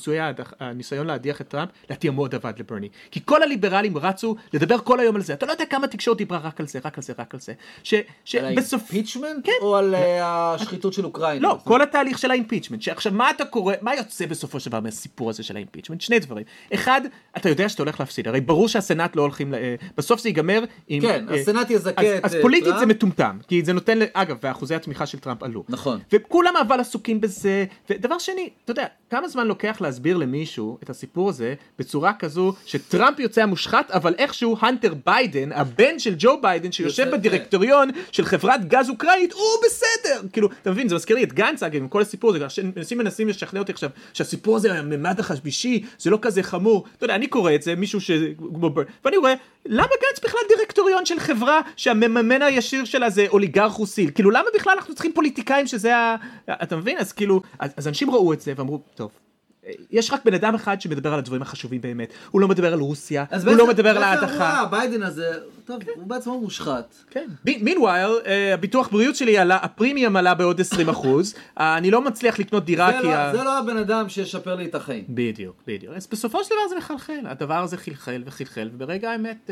הניסיון להדיח את טראמפ, לדעתי מאוד עבד לברני. כי כל הליברלים רצו לדבר כל היום על זה. אתה לא יודע כמה תקשורת דיברה רק על זה, רק על זה, רק על זה.
על האימפיצ'מנט? או על השחיתות של אוקראינה?
לא, כל התהליך של האימפיצ'מנט. שעכשיו, מה אתה קורא, מה יוצא בסופו של דבר מהסיפור הזה של האימפיצ'מנט? שני דברים. אחד, אתה יודע שאתה הולך להפסיד. הרי ברור שהסנאט לא הולכים, בסוף זה ייגמר עם...
כן, הסנאט יזכה את
אז פוליטית זה מטומטם. כי זה נותן, אגב, ואחוזי התמיכה של טראמפ עלו.
נכון.
וכולם אבל עסוקים בזה. ודבר שני, אתה יודע, כמה זמן לוקח להסביר למישהו את הסיפור הזה בצורה כזו שטראמפ יוצא המושחת, אבל איכשהו הנטר ביידן, הבן של ג'ו ביידן, שיושב בדירקטוריון של חברת גז אוקראינית, הוא בסדר. כאילו, אתה מבין, זה מזכיר לי את גנץ, אגב, עם כל הסיפור הזה, מנסים מנסים לשכנע אותי עכשיו, שהסיפור הזה הממד החשבישי, זה לא כזה חמור. אתה יודע, אני קורא את זה, מישהו ש... ואני רואה, למה גנץ בכלל דירקטוריון של חברה שהמממן הישיר שלה זה אוליגרך רוסיל? כאילו, למה בכלל אנחנו צריכים פוליטיקאים שזה ה... אתה מבין? אז כאילו, אז אנשים ראו את זה ואמרו, טוב, יש רק בן אדם אחד שמדבר על הדברים החשובים באמת. הוא לא מדבר על רוסיה, הוא לא מדבר על ההדחה.
ביידן הזה, טוב, הוא בעצמו מושחת.
כן. מינווייל, הביטוח בריאות שלי עלה, הפרימיום עלה בעוד עשרים אחוז, אני לא מצליח לקנות דירה כי...
זה לא הבן אדם שישפר לי את החיים.
בדיוק, בדיוק. אז בסופו של דבר זה מחלחל, הדבר הזה חלחל וחלחל, וברגע האמת...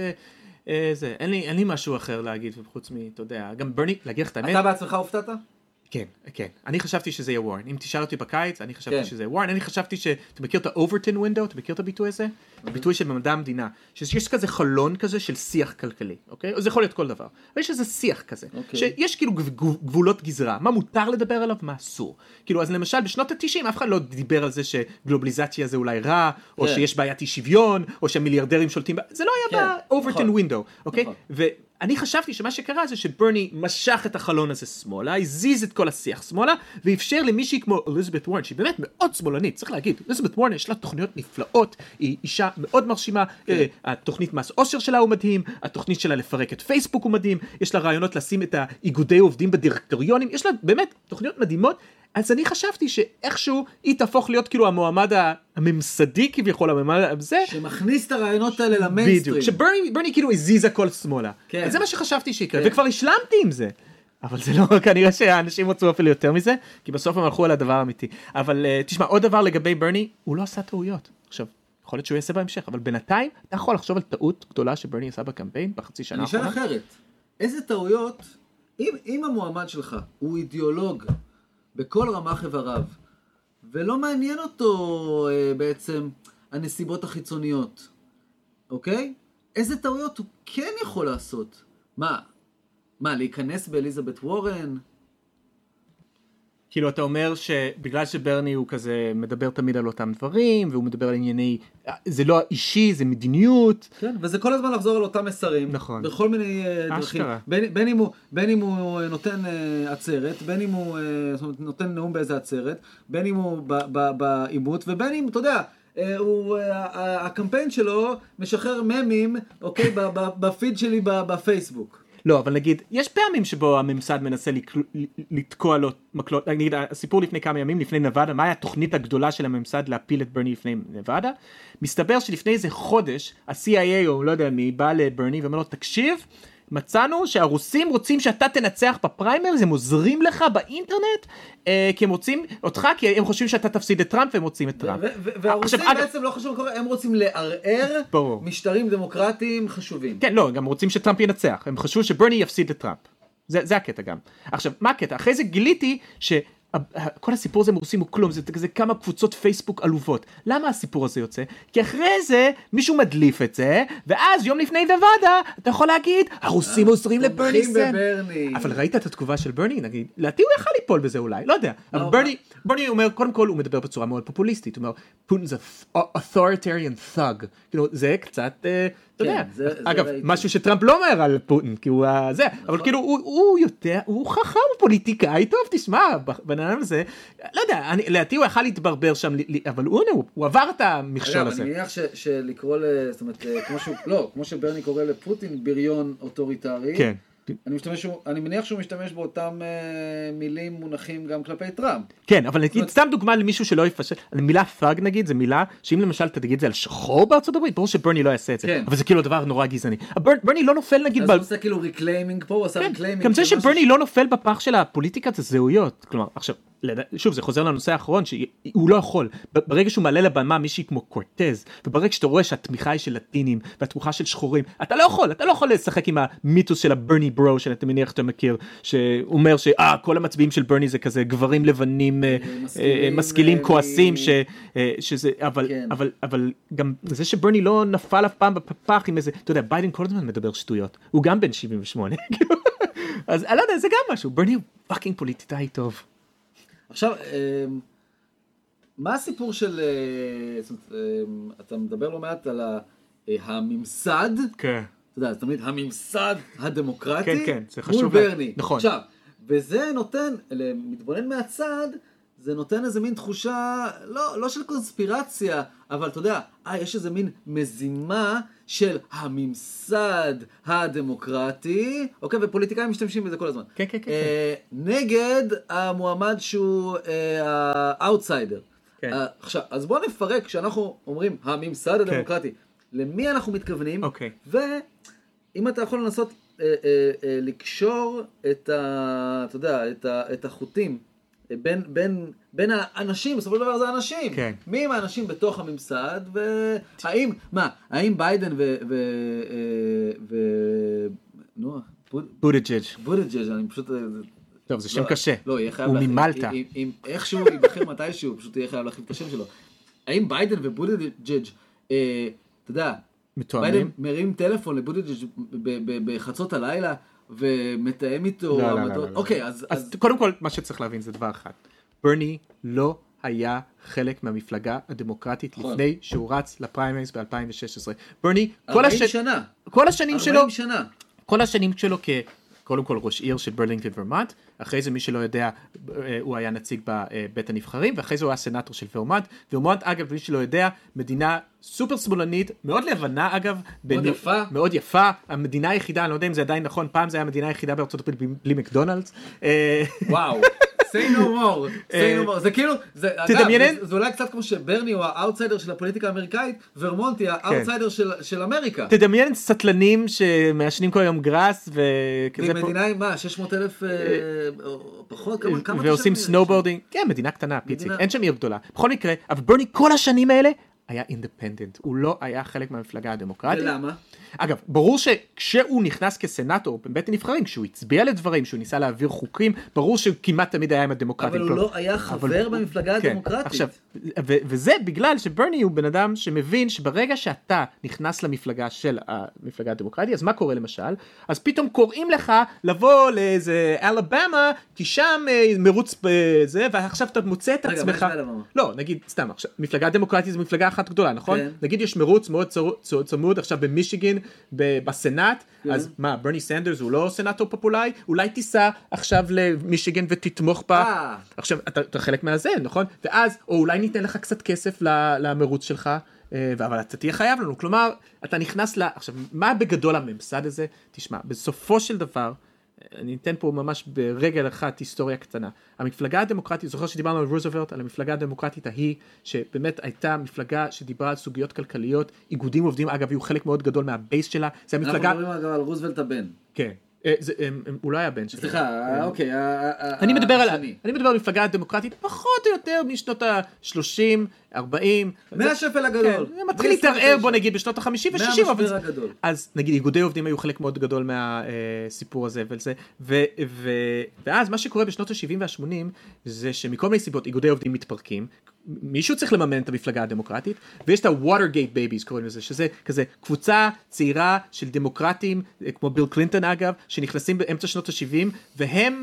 זה, אין לי, אין לי משהו אחר להגיד, חוץ מ, אתה יודע, גם ברני, להגיד לך את האמת.
אתה בעצמך הופתעת?
כן, כן. אני חשבתי שזה יהיה וורן. אם תשאל אותי בקיץ, אני חשבתי שזה יהיה וורן. אני חשבתי ש... אתה מכיר את ה-Overton window? אתה מכיר את הביטוי הזה? הביטוי של מדע המדינה. שיש כזה חלון כזה של שיח כלכלי, אוקיי? או זה יכול להיות כל דבר. אבל יש איזה שיח כזה. שיש כאילו גבולות גזרה. מה מותר לדבר עליו, מה אסור. כאילו, אז למשל, בשנות ה-תשעים, אף אחד לא דיבר על זה שגלובליזציה זה אולי רע, או שיש בעיית אי שוויון, או שהמיליארדרים שולטים. זה לא היה ב-Overton window, אוקיי? אני חשבתי שמה שקרה זה שברני משך את החלון הזה שמאלה, הזיז את כל השיח שמאלה, ואפשר למישהי כמו אליזבת וורן, שהיא באמת מאוד שמאלנית, צריך להגיד, אליזבת וורן יש לה תוכניות נפלאות, היא אישה מאוד מרשימה, התוכנית מס אושר שלה הוא מדהים, התוכנית שלה לפרק את פייסבוק הוא מדהים, יש לה רעיונות לשים את האיגודי עובדים בדירקטוריונים, יש לה באמת תוכניות מדהימות, אז אני חשבתי שאיכשהו היא תהפוך להיות כאילו המועמד הממסדי כביכול, המועמד הזה.
שמכניס את הרעיונות האלה למיינסטרים.
בדיוק, שברני כאילו הזיז הכל שמאלה. כן. אז זה מה שחשבתי שיקרה, כן. וכבר השלמתי עם זה. אבל זה לא, כנראה שהאנשים רצו אפילו יותר מזה, כי בסוף הם הלכו על הדבר האמיתי. אבל תשמע, עוד דבר לגבי ברני, הוא לא עשה טעויות. עכשיו, יכול להיות שהוא יעשה בהמשך, אבל בינתיים, אתה יכול לחשוב על טעות גדולה שברני עשה בקמפיין בחצי שנה
האחרונה. אני אשאל אחרת. איזה טעויות, אם, אם המועמד שלך הוא אידיאולוג, בכל רמה חבריו, ולא מעניין אותו אה, בעצם הנסיבות החיצוניות, אוקיי? איזה טעויות הוא כן יכול לעשות? מה? מה, להיכנס באליזבת וורן?
כאילו אתה אומר שבגלל שברני הוא כזה מדבר תמיד על אותם דברים, והוא מדבר על ענייני, זה לא אישי, זה מדיניות.
כן, וזה כל הזמן לחזור על אותם מסרים.
נכון.
בכל מיני דרכים. בין, בין, אם הוא, בין אם הוא נותן uh, עצרת, בין אם הוא uh, נותן נאום באיזה עצרת, בין אם הוא בעימות, ובין אם, אתה יודע, uh, הוא, uh, הקמפיין שלו משחרר ממים, אוקיי, בפיד שלי בפייסבוק.
לא, אבל נגיד, יש פעמים שבו הממסד מנסה לתקוע לו מקלות, נגיד, הסיפור לפני כמה ימים, לפני נבדה, מה היה התוכנית הגדולה של הממסד להפיל את ברני לפני נבדה? מסתבר שלפני איזה חודש, ה-סי איי איי או לא יודע מי, בא לברני ואומר לו, תקשיב, מצאנו שהרוסים רוצים שאתה תנצח בפריימריז, הם עוזרים לך באינטרנט, אה, כי הם רוצים אותך, כי הם חושבים שאתה תפסיד את טראמפ, והם רוצים את טראמפ.
והרוסים בעצם לא חשוב מה קורה, הם רוצים לערער משטרים דמוקרטיים חשובים.
כן, לא, גם רוצים שטראמפ ינצח, הם חשבו שברני יפסיד את טראמפ. זה, זה הקטע גם. עכשיו, מה הקטע? אחרי זה גיליתי ש... כל הסיפור הזה מרוסים הוא כלום, זה כזה כמה קבוצות פייסבוק עלובות. למה הסיפור הזה יוצא? כי אחרי זה מישהו מדליף את זה, ואז יום לפני דוואדה, אתה יכול להגיד, הרוסים עוזרים לברני סן. אבל ראית את התגובה של ברני? נגיד, לדעתי הוא יכל ליפול בזה אולי, לא יודע. אבל ברני, ברני אומר, קודם כל הוא מדבר בצורה מאוד פופוליסטית, הוא אומר, פוטין זה authoritarian thug. כאילו, זה קצת... אתה יודע, אגב, משהו שטראמפ לא אומר על פוטין, כי הוא זה, אבל כאילו הוא יותר, הוא חכם פוליטיקאי, טוב, תשמע, בנאדם הזה, לא יודע, לדעתי הוא יכל להתברבר שם, אבל הוא עבר את המכשול הזה.
אני מניח שלקרוא, זאת אומרת, לא, כמו שברני קורא לפוטין בריון אוטוריטרי, כן. אני משתמש, אני מניח שהוא משתמש באותם uh, מילים מונחים גם כלפי טראמפ.
כן, אבל נגיד, סתם דוגמה למישהו שלא יפשט, המילה thug נגיד, זה מילה שאם למשל אתה תגיד את זה על שחור בארצות הברית, ברור שברני לא יעשה את זה, כן. אבל זה כאילו דבר נורא גזעני. ברני לא נופל נגיד...
אז ב... הוא עושה כאילו ריקליימינג פה, הוא עושה
כן,
ריקליימינג...
גם זה שברני ש... לא נופל בפח של הפוליטיקת הזהויות, כלומר, עכשיו, שוב, זה חוזר לנושא האחרון, שהוא לא יכול, ברגע שהוא מעלה לבמה מישהי כמו קורטז, וברגע שאתה רואה שהתמיכה היא של לטינים, והתמיכה של שחורים, אתה לא יכול, אתה לא יכול לשחק עם המיתוס של הברני ברו, שאתה מניח שאתה מכיר, שאומר שאה, כל המצביעים של ברני זה כזה גברים לבנים, משכילים, כועסים, שזה, אבל, אבל גם זה שברני לא נפל אף פעם בפח עם איזה, אתה יודע, ביידן כל הזמן מדבר שטויות, הוא גם בן שבעים ושמונה, אז אני לא יודע, זה גם משהו, ברני הוא פאקינג פוליטיקאי טוב.
עכשיו, מה הסיפור של, אתה מדבר לא מעט על הממסד,
כן.
אתה יודע, תמיד הממסד הדמוקרטי,
כן, כן, זה חשוב.
מול ברני.
נכון.
עכשיו, וזה נותן, מתבונן מהצד, זה נותן איזה מין תחושה, לא, לא של קונספירציה, אבל אתה יודע, אה, יש איזה מין מזימה של הממסד הדמוקרטי, אוקיי, ופוליטיקאים משתמשים בזה כל הזמן.
כן, כן, כן.
אה, נגד המועמד שהוא אה, האוטסיידר.
כן.
אה, עכשיו, אז בואו נפרק, כשאנחנו אומרים הממסד הדמוקרטי, כן. למי אנחנו מתכוונים,
אוקיי.
ואם אתה יכול לנסות אה, אה, אה, לקשור את, ה, אתה יודע, את, ה, את החוטים, בין, בין, בין האנשים, בסופו של דבר זה האנשים.
כן.
מי הם האנשים בתוך הממסד, והאם, מה, האם ביידן ו... ו, ו, נו,
בוטיג'אג'.
בוטיג'אג', אני פשוט...
טוב, זה שם קשה.
לא, יהיה חייב...
הוא ממלטה.
אם איכשהו ייבחר מתישהו, פשוט יהיה חייב להחליף את השם שלו. האם ביידן ובוטיג'אג', אתה יודע, ביידן מרים טלפון לבוטיג'אג' בחצות הלילה, ומתאם איתו...
לא, לא, לא.
אוקיי, אז...
אז קודם כל, מה שצריך להבין זה דבר אחד. ברני לא היה חלק מהמפלגה הדמוקרטית לפני שהוא רץ לפריימריז ב-אלפיים ושש עשרה. ברני, כל השנים...
ארבעים שנה.
כל השנים שלו...
ארבעים שנה.
כל השנים שלו כ... קודם כל ראש עיר של ברלינגטון ורמונט, אחרי זה מי שלא יודע, הוא היה נציג בבית הנבחרים, ואחרי זה הוא היה סנאטור של ורמונט, ורמונט אגב, מי שלא יודע, מדינה סופר שמאלנית, מאוד לבנה אגב,
מאוד יפה,
מאוד יפה, המדינה היחידה, אני לא יודע אם זה עדיין נכון, פעם זה היה המדינה היחידה בארצות הברית בלי מקדונלדס.
וואו. say no more, say no more, זה כאילו, זה, אגב, זה, זה אולי קצת כמו שברני הוא האוטסיידר של הפוליטיקה האמריקאית, ורמונט היא האוטסיידר של, של אמריקה.
תדמיין סטלנים שמעשנים כל היום גרס, וכזה פה...
מדינה עם מה, שש מאות אלף פחות, כמה, כמה
ועושים סנובורדינג, כן, מדינה קטנה, פיצית, אין שם עיר גדולה. בכל מקרה, אבל ברני כל השנים האלה, היה אינדפנדנט, הוא לא היה חלק מהמפלגה הדמוקרטית.
ולמה?
אגב, ברור שכשהוא נכנס כסנאטור בבית הנבחרים, כשהוא הצביע לדברים, כשהוא ניסה להעביר חוקים, ברור שהוא כמעט תמיד היה עם הדמוקרטים.
אבל הוא לא היה חבר במפלגה הדמוקרטית.
עכשיו, וזה בגלל שברני הוא בן אדם שמבין שברגע שאתה נכנס למפלגה של המפלגה הדמוקרטית, אז מה קורה למשל? אז פתאום קוראים לך לבוא לאיזה אלבמה, כי שם מרוץ בזה, ועכשיו אתה מוצא את עצמך. לא, נגיד, סתם, עכשיו, מפלגה דמוקרטית זו מפלגה אחת גדולה, נכון? נגיד יש מרוץ מאוד צמוד עכשיו במישיגן, בסנאט, אז מה, ברני סנדרס הוא לא סנאטור פופולרי? אולי תיסע עכשיו למישיגן ותתמוך בה. עכשיו, אתה חלק מהזה, נכון? ואז, או אולי ניתן לך קצת כסף למרוץ שלך, אבל אתה תהיה חייב לנו. כלומר, אתה נכנס ל... עכשיו, מה בגדול הממסד הזה? תשמע, בסופו של דבר, אני אתן פה ממש ברגל אחת היסטוריה קטנה. המפלגה הדמוקרטית, זוכר שדיברנו על רוזוולט, על המפלגה הדמוקרטית ההיא, שבאמת הייתה מפלגה שדיברה על סוגיות כלכליות, איגודים עובדים, אגב, היו חלק מאוד גדול מהבייס שלה, זה המפלגה...
אנחנו מדברים אגב על רוזוולט הבן.
כן. הוא לא היה בן שלי.
סליחה, אוקיי.
אני מדבר על, אני מדבר על מפלגה דמוקרטית פחות או יותר משנות ה-שלושים, ארבעים.
מהשפל הגדול.
זה מתחיל להתערער, בוא נגיד, בשנות ה-חמישים ו-שישים.
מהמשבר הגדול.
אז נגיד, איגודי עובדים היו חלק מאוד גדול מהסיפור הזה ולזה. ואז מה שקורה בשנות ה-שבעים וה-שמונים, זה שמכל מיני סיבות איגודי עובדים מתפרקים, מישהו צריך לממן את המפלגה הדמוקרטית, ויש את ה-Watergate Babies, קוראים לזה, שזה כזה קבוצה צעירה של דמוקרטים, כמו ביל קלינטון אגב, שנכנסים באמצע שנות ה-שבעים, והם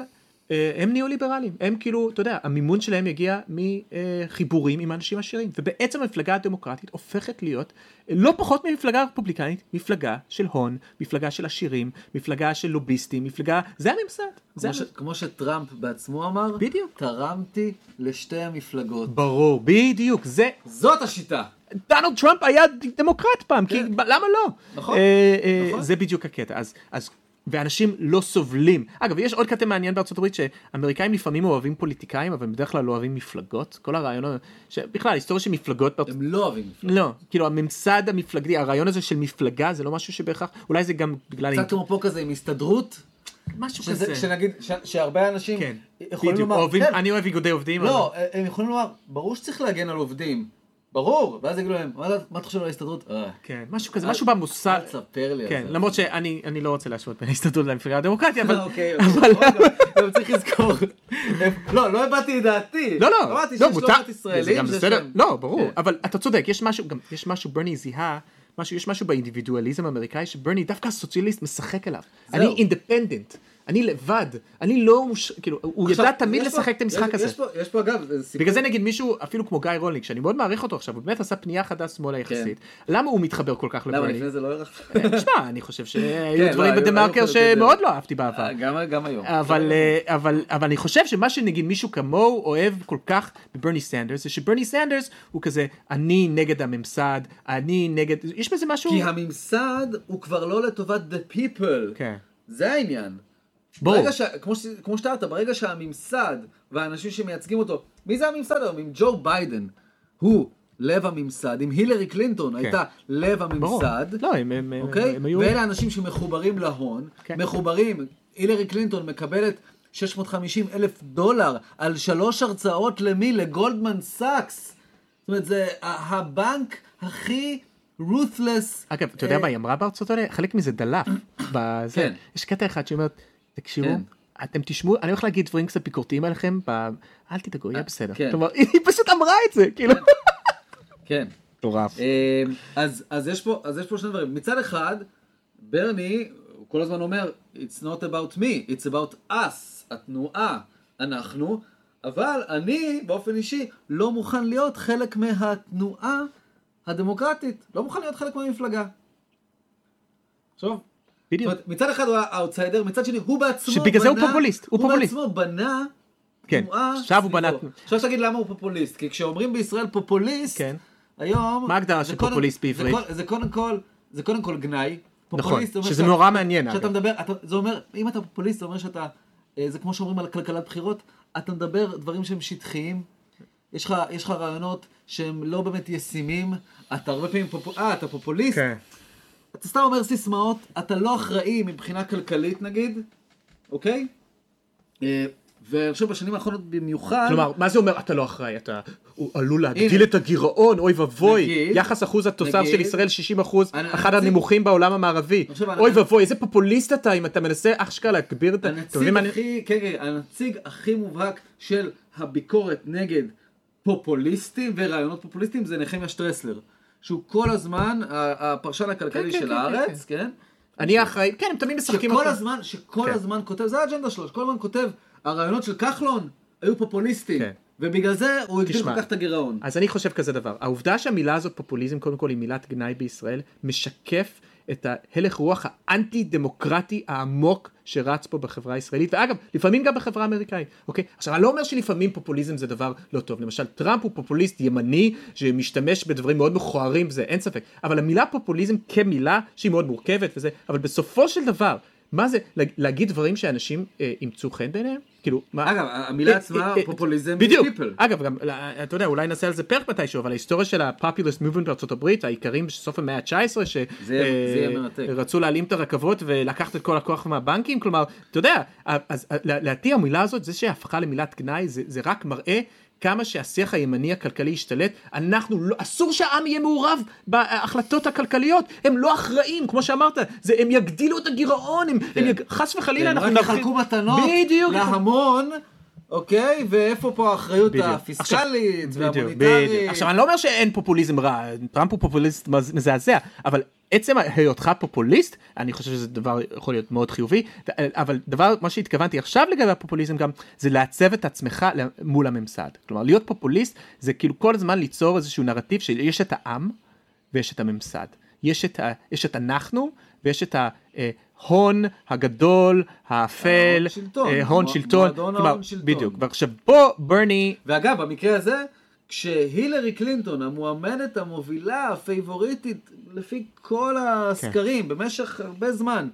הם ניאו-ליברלים, הם כאילו, אתה יודע, המימון שלהם יגיע מחיבורים עם אנשים עשירים, ובעצם המפלגה הדמוקרטית הופכת להיות לא פחות ממפלגה רפובליקנית, מפלגה של הון, מפלגה של עשירים, מפלגה של לוביסטים, מפלגה, זה הממסד.
כמו, ש... כמו שטראמפ בעצמו אמר,
בדיוק.
תרמתי לשתי המפלגות.
ברור, בדיוק, זה...
זאת השיטה.
דונלד טראמפ היה דמוקרט פעם,
כן.
כי למה לא?
נכון,
אה, אה,
נכון.
זה בדיוק הקטע, אז... אז ואנשים לא סובלים. אגב, יש עוד קטע מעניין בארצות הברית שאמריקאים לפעמים אוהבים פוליטיקאים, אבל בדרך כלל לא אוהבים מפלגות. כל הרעיון, שבכלל, היסטוריה של מפלגות...
הם לא אוהבים מפלגות.
לא, כאילו, הממסד המפלגתי, הרעיון הזה של מפלגה, זה לא משהו שבהכרח, אולי זה גם בגלל...
קצת כמו פה כזה עם הסתדרות.
משהו
שזה,
כזה.
שנגיד, ש, שהרבה אנשים
כן,
יכולים
בדיוק,
לומר...
אוהבים,
כן,
אני אוהב איגודי עובדים.
לא,
אבל...
הם יכולים לומר, ברור שצריך להגן על עובדים. ברור, ואז יגידו להם, מה, מה אתה חושב על ההסתדרות?
כן, משהו כזה, משהו במוסד.
אל תספר לי על
כן,
זה.
למרות שאני אני לא רוצה להשוות בין ההסתדרות למפלגה הדמוקרטיה, אבל...
אוקיי, אבל צריך לזכור. לא, לא הבאתי את דעתי.
לא, לא.
אמרתי
לא,
שיש
מותר.
לא מעט
זה
ישראלים.
גם
שיש
בסדר.
להם-
לא, ברור.
כן.
אבל אתה צודק, יש משהו, גם יש משהו, ברני זיהה, משהו, יש משהו באינדיבידואליזם האמריקאי, שברני דווקא הסוציאליסט משחק עליו. אני אינדפנדנט. אני לבד, אני לא, מוש... כאילו, הוא
עכשיו,
ידע תמיד
יש
לשחק
פה-
את המשחק
יש-
הזה.
יש פה- יש פה אגב, זה סיפור-
בגלל זה נגיד מישהו, אפילו כמו גיא רולניק, שאני מאוד מעריך אותו עכשיו, הוא באמת עשה פנייה חדה שמאלה יחסית. למה הוא מתחבר כל כך
למה
לברני?
לפני זה לא ערך?
תשמע, אני חושב שהיו
כן,
דברים
לא, היו-
בדה-מרקר
היו חלוקי
שמאוד
דעות.
לא אהבתי בעבר.
גם גם היום.
אבל, אבל, אבל אני חושב שמה שנגיד מישהו כמוהו אוהב כל כך בברני סנדרס, זה שברני סנדרס הוא כזה, אני נגד הממסד, אני נגד, יש בזה משהו...
כי הממסד הוא כבר לא לטובת the people.
כן.
זה העניין.
ברור.
ברגע ש... כמו, ש... כמו שתיארת, ברגע שהממסד והאנשים שמייצגים אותו, מי זה הממסד היום? אם ג'ו ביידן הוא לב הממסד, אם הילרי קלינטון כן. הייתה לב הממסד,
לא, הם, הם,
אוקיי?
הם היו...
ואלה אנשים שמחוברים להון, כן. מחוברים, הילרי קלינטון מקבלת שש מאות וחמישים אלף דולר על שלוש הרצאות למי? לגולדמן סאקס. זאת אומרת, זה הבנק הכי... ruthless.
אגב, אתה יודע מה היא אמרה בארצות האלה? חלק מזה דלף. בזה.
כן.
יש קטע אחד שאומרת, תקשיבו,
כן.
אתם תשמעו, אני הולך להגיד דברים קצת ביקורתיים עליכם, ב... אל תדאגו, יהיה בסדר.
כן.
כלומר, היא פשוט אמרה את זה, כאילו.
כן.
מטורף.
אז, אז יש פה, אז יש פה שני דברים. מצד אחד, ברני, הוא כל הזמן אומר, it's not about me, it's about us, התנועה, אנחנו, אבל אני, באופן אישי, לא מוכן להיות חלק מהתנועה הדמוקרטית, לא מוכן להיות חלק מהמפלגה. עכשיו,
בדיוק.
זאת אומרת, מצד אחד הוא האוטסיידר, מצד שני הוא בעצמו בנה,
שבגלל זה הוא פופוליסט, הוא פופוליסט.
בעצמו בנה
כן,
תנועה
עכשיו הוא בנה...
סביבו. עכשיו תגיד למה הוא פופוליסט, כי כשאומרים בישראל פופוליסט,
כן.
היום...
מה ההגדרה
זה
של
קודם-
פופוליסט בעברית?
זה, קודם- זה קודם כל, זה קודם כל גנאי.
נכון,
פופוליסט אומר
שזה
שאתה-
נורא מעניין,
שאתה
אגב.
מדבר, אתה, זה אומר, אם אתה פופוליסט, זה אומר שאתה, אה, זה כמו שאומרים על כלכלת בחירות, אתה מדבר דברים שהם שטחיים, יש לך, יש לך רעיונות שהם לא באמת ישימים, אתה הרבה פעמים, פופ... אה, אתה פופוליסט,
כן.
אתה סתם אומר סיסמאות, אתה לא אחראי מבחינה כלכלית נגיד, אוקיי? אה, ואני חושב בשנים האחרונות במיוחד...
כלומר, מה זה אומר, אתה לא אחראי, אתה הוא עלול להגדיל את הגירעון, אוי ובוי,
נגיד,
יחס אחוז התוצר
נגיד,
של ישראל שישים אחוז,
אני-
אחד
הנציג-
הנמוכים בעולם המערבי,
עכשיו,
אוי
אני-
ובוי, איזה פופוליסט אתה, אם אתה מנסה אשכרה להגביר את ה... אתם
הנציג
יודעים מה אני-
הכי, כן, כן, הנציג הכי מובהק של הביקורת נגד פופוליסטים ורעיונות פופוליסטים זה נחמיה שטרסלר, שהוא כל הזמן ה- הפרשן הכלכלי
כן,
של
כן,
הארץ, כן?
אני אחראי, כן, הם תמיד משחקים
שכל
אותו.
הזמן, שכל
כן.
הזמן כותב, זה האג'נדה שלו, שכל הזמן כותב, הרעיונות של כחלון היו פופוליסטים,
כן.
ובגלל זה הוא הגדיל
תשמע,
כל כך את הגירעון.
אז אני חושב כזה דבר, העובדה שהמילה הזאת פופוליזם קודם כל היא מילת גנאי בישראל, משקף את ההלך רוח האנטי דמוקרטי העמוק שרץ פה בחברה הישראלית, ואגב, לפעמים גם בחברה האמריקאית, אוקיי? עכשיו, אני לא אומר שלפעמים פופוליזם זה דבר לא טוב, למשל, טראמפ הוא פופוליסט ימני, שמשתמש בדברים מאוד מכוערים, זה אין ספק, אבל המילה פופוליזם כמילה שהיא מאוד מורכבת וזה, אבל בסופו של דבר, מה זה, להגיד דברים שאנשים ימצאו חן ביניהם? כאילו, מה...
אגב, המילה עצמה, פופוליזם,
בדיוק.
people.
אגב, גם, אתה יודע, אולי נעשה על זה פרק מתישהו, אבל ההיסטוריה של ה-populist movement בארצות הברית, העיקרים בסוף המאה ה-תשע עשרה, שרצו להעלים את הרכבות ולקחת את כל הכוח מהבנקים, כלומר, אתה יודע, אז להטיע המילה הזאת, זה שהפכה למילת גנאי, זה רק מראה כמה שהשיח הימני הכלכלי ישתלט, אנחנו לא, אסור שהעם יהיה מעורב בהחלטות הכלכליות, הם לא אחראים, כמו שאמרת, זה, הם יגדילו את הגירעון, הם, הם יג... חס וחלילה, אנחנו
רק יחלקו מתנות
בדיוק.
להמון, אוקיי, ואיפה פה האחריות הפיסקלית והמוניטרית.
עכשיו, אני לא אומר שאין פופוליזם רע, טראמפ הוא פופוליסט מזעזע, אבל עצם היותך פופוליסט, אני חושב שזה דבר יכול להיות מאוד חיובי, אבל דבר, מה שהתכוונתי עכשיו לגבי הפופוליזם גם, זה לעצב את עצמך מול הממסד. כלומר, להיות פופוליסט, זה כאילו כל הזמן ליצור איזשהו נרטיב שיש את העם, ויש את הממסד. יש את, יש את אנחנו, ויש את ההון הגדול, האפל, הון שלטון, כלומר, בדיוק. ועכשיו פה ברני...
ואגב, במקרה הזה, כשהילרי קלינטון, המועמדת המובילה, הפייבוריטית, לפי כל הסקרים, במשך הרבה זמן,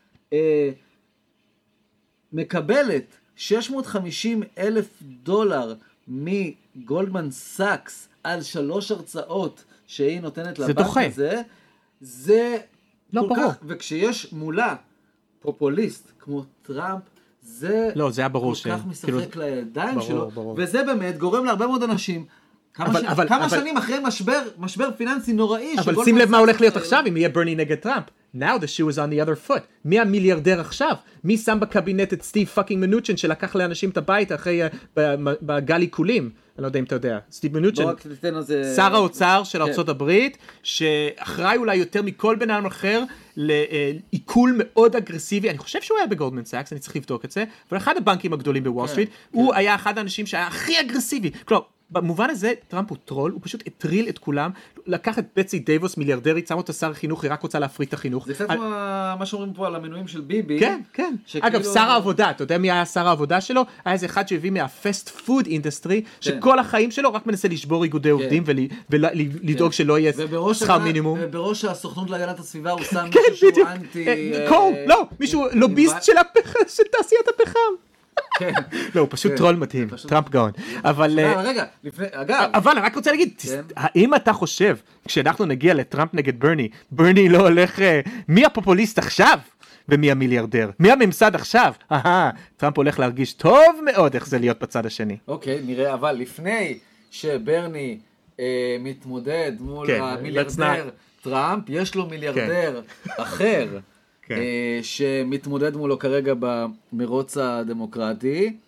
מקבלת שש מאות וחמישים אלף דולר מגולדמן סאקס על שלוש הרצאות שהיא נותנת לבנק הזה, זה כל כך, וכשיש מולה פופוליסט כמו טראמפ, זה כל כך משחק לידיים שלו, וזה באמת גורם להרבה מאוד אנשים, כמה שנים אחרי משבר פיננסי נוראי,
אבל שים לב מה הולך להיות עכשיו אם יהיה ברני נגד טראמפ. Now the shoe is on the other foot. מי המיליארדר עכשיו? מי שם בקבינט את סטיב פאקינג מנוצ'ן שלקח לאנשים את הבית אחרי בגל עיקולים? אני לא יודע אם אתה יודע. סטיב מנוצ'ן, שר האוצר של ארצות הברית, שאחראי אולי יותר מכל בן אדם אחר לעיכול מאוד אגרסיבי. אני חושב שהוא היה בגולדמן סאקס, אני צריך לבדוק את זה, אבל אחד הבנקים הגדולים בוול סטריט, הוא היה אחד האנשים שהיה הכי אגרסיבי. כלומר, במובן הזה, טראמפ הוא טרול, הוא פשוט הטריל את כולם, לקח את בצי דייבוס, מיליארדרית, שם אותה שר החינוך, היא רק רוצה להפריט את החינוך.
זה קצת על... מה שאומרים פה על המנויים של ביבי.
כן, כן. שכאילו... אגב, שר העבודה, אתה יודע מי היה שר העבודה שלו? היה איזה אחד שהביא מהפסט פוד אינדסטרי, שכל החיים שלו רק מנסה לשבור איגודי עובדים, ולדאוג שלא יהיה שכר מינימום.
ובראש הסוכנות להגנת הסביבה הוא שם מישהו שהוא אנטי...
קול, לא, מישהו לוביסט של תעשיית הפחם. לא, הוא פשוט טרול מתאים, טראמפ גאון. אבל
רגע, אגב,
אבל אני רק רוצה להגיד, האם אתה חושב כשאנחנו נגיע לטראמפ נגד ברני, ברני לא הולך, מי הפופוליסט עכשיו ומי המיליארדר, מי הממסד עכשיו? אהה, טראמפ הולך להרגיש טוב מאוד איך זה להיות בצד השני.
אוקיי, נראה, אבל לפני שברני מתמודד מול המיליארדר טראמפ, יש לו מיליארדר אחר שמתמודד מולו כרגע במרוץ הדמוקרטי,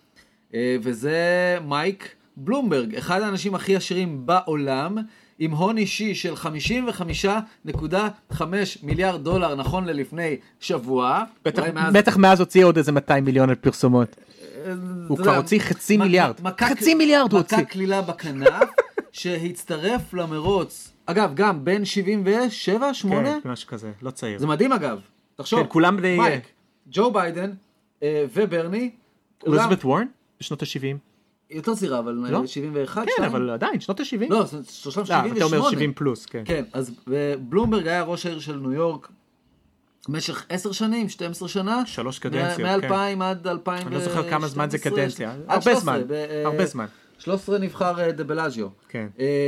וזה מייק בלומברג, אחד האנשים הכי עשירים בעולם, עם הון אישי של חמישים וחמישה נקודה חמש מיליארד דולר נכון ללפני שבוע.
בטח מאז הוציא עוד איזה מאתיים מיליון על פרסומות. הוא כבר הוציא חצי מיליארד. חצי מיליארד הוא הוציא.
מכה כלילה בכנף, שהצטרף למרוץ, אגב, גם בין שבעים ושבע, שמונה?
כן, משהו כזה, לא צעיר.
זה מדהים אגב. תחשוב, מייק, ג'ו ביידן וברני.
אליזבת וורן? בשנות ה-שבעים.
יותר צעירה, אבל שבעים ואחת.
כן, אבל עדיין, שנות ה-שבעים.
לא, שלושתם שבעים ושמונה.
אתה אומר שבעים פלוס, כן.
כן, אז בלומברג היה ראש העיר של ניו יורק במשך עשר שנים, שתים עשרה שנה.
שלוש קדנציות, כן.
מ-אלפיים עד אלפיים ושתים עשרה.
אני לא זוכר כמה זמן זה קדנציה. הרבה זמן, הרבה זמן.
שלוש עשרה נבחר דה בלאז'יו.
כן.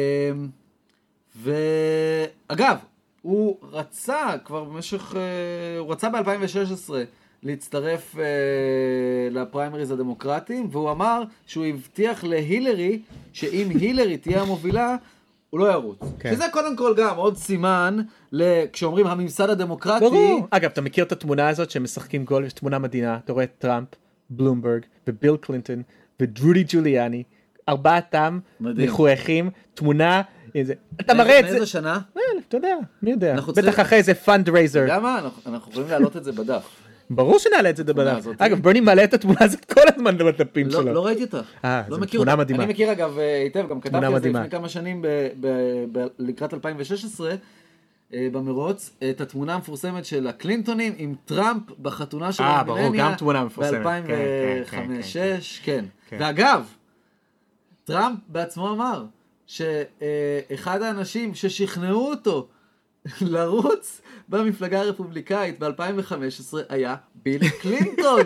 ואגב, הוא רצה כבר במשך, הוא רצה ב-אלפיים ושש עשרה להצטרף לפריימריז הדמוקרטיים, והוא אמר שהוא הבטיח להילרי שאם הילרי תהיה המובילה, הוא לא ירוץ. כן. שזה קודם כל גם עוד סימן, כשאומרים הממסד הדמוקרטי.
ברור. אגב, אתה מכיר את התמונה הזאת שמשחקים גול, יש תמונה מדהימה, אתה רואה את טראמפ, בלומברג וביל קלינטון ודרודי ג'וליאני, ארבעתם מחויכים, תמונה, אתה מראה את זה.
מאיזה שנה?
אתה יודע, מי יודע. בטח אחרי איזה פאנדרייזר.
אתה יודע מה? אנחנו יכולים להעלות את זה בדף.
ברור שנעלה את זה בדף. אגב, ברני מעלה את התמונה הזאת כל הזמן בדפים שלו.
לא ראיתי אותה.
אה, זו תמונה מדהימה.
אני מכיר אגב היטב, גם כתבתי על זה לפני כמה שנים לקראת אלפיים ושש עשרה במרוץ, את התמונה המפורסמת של הקלינטונים עם טראמפ בחתונה של המילניה ב-אלפיים וחמש שש, כן. ואגב, טראמפ בעצמו אמר שאחד האנשים ששכנעו אותו לרוץ במפלגה הרפובליקאית ב-אלפיים וחמש עשרה היה ביל קלינטון.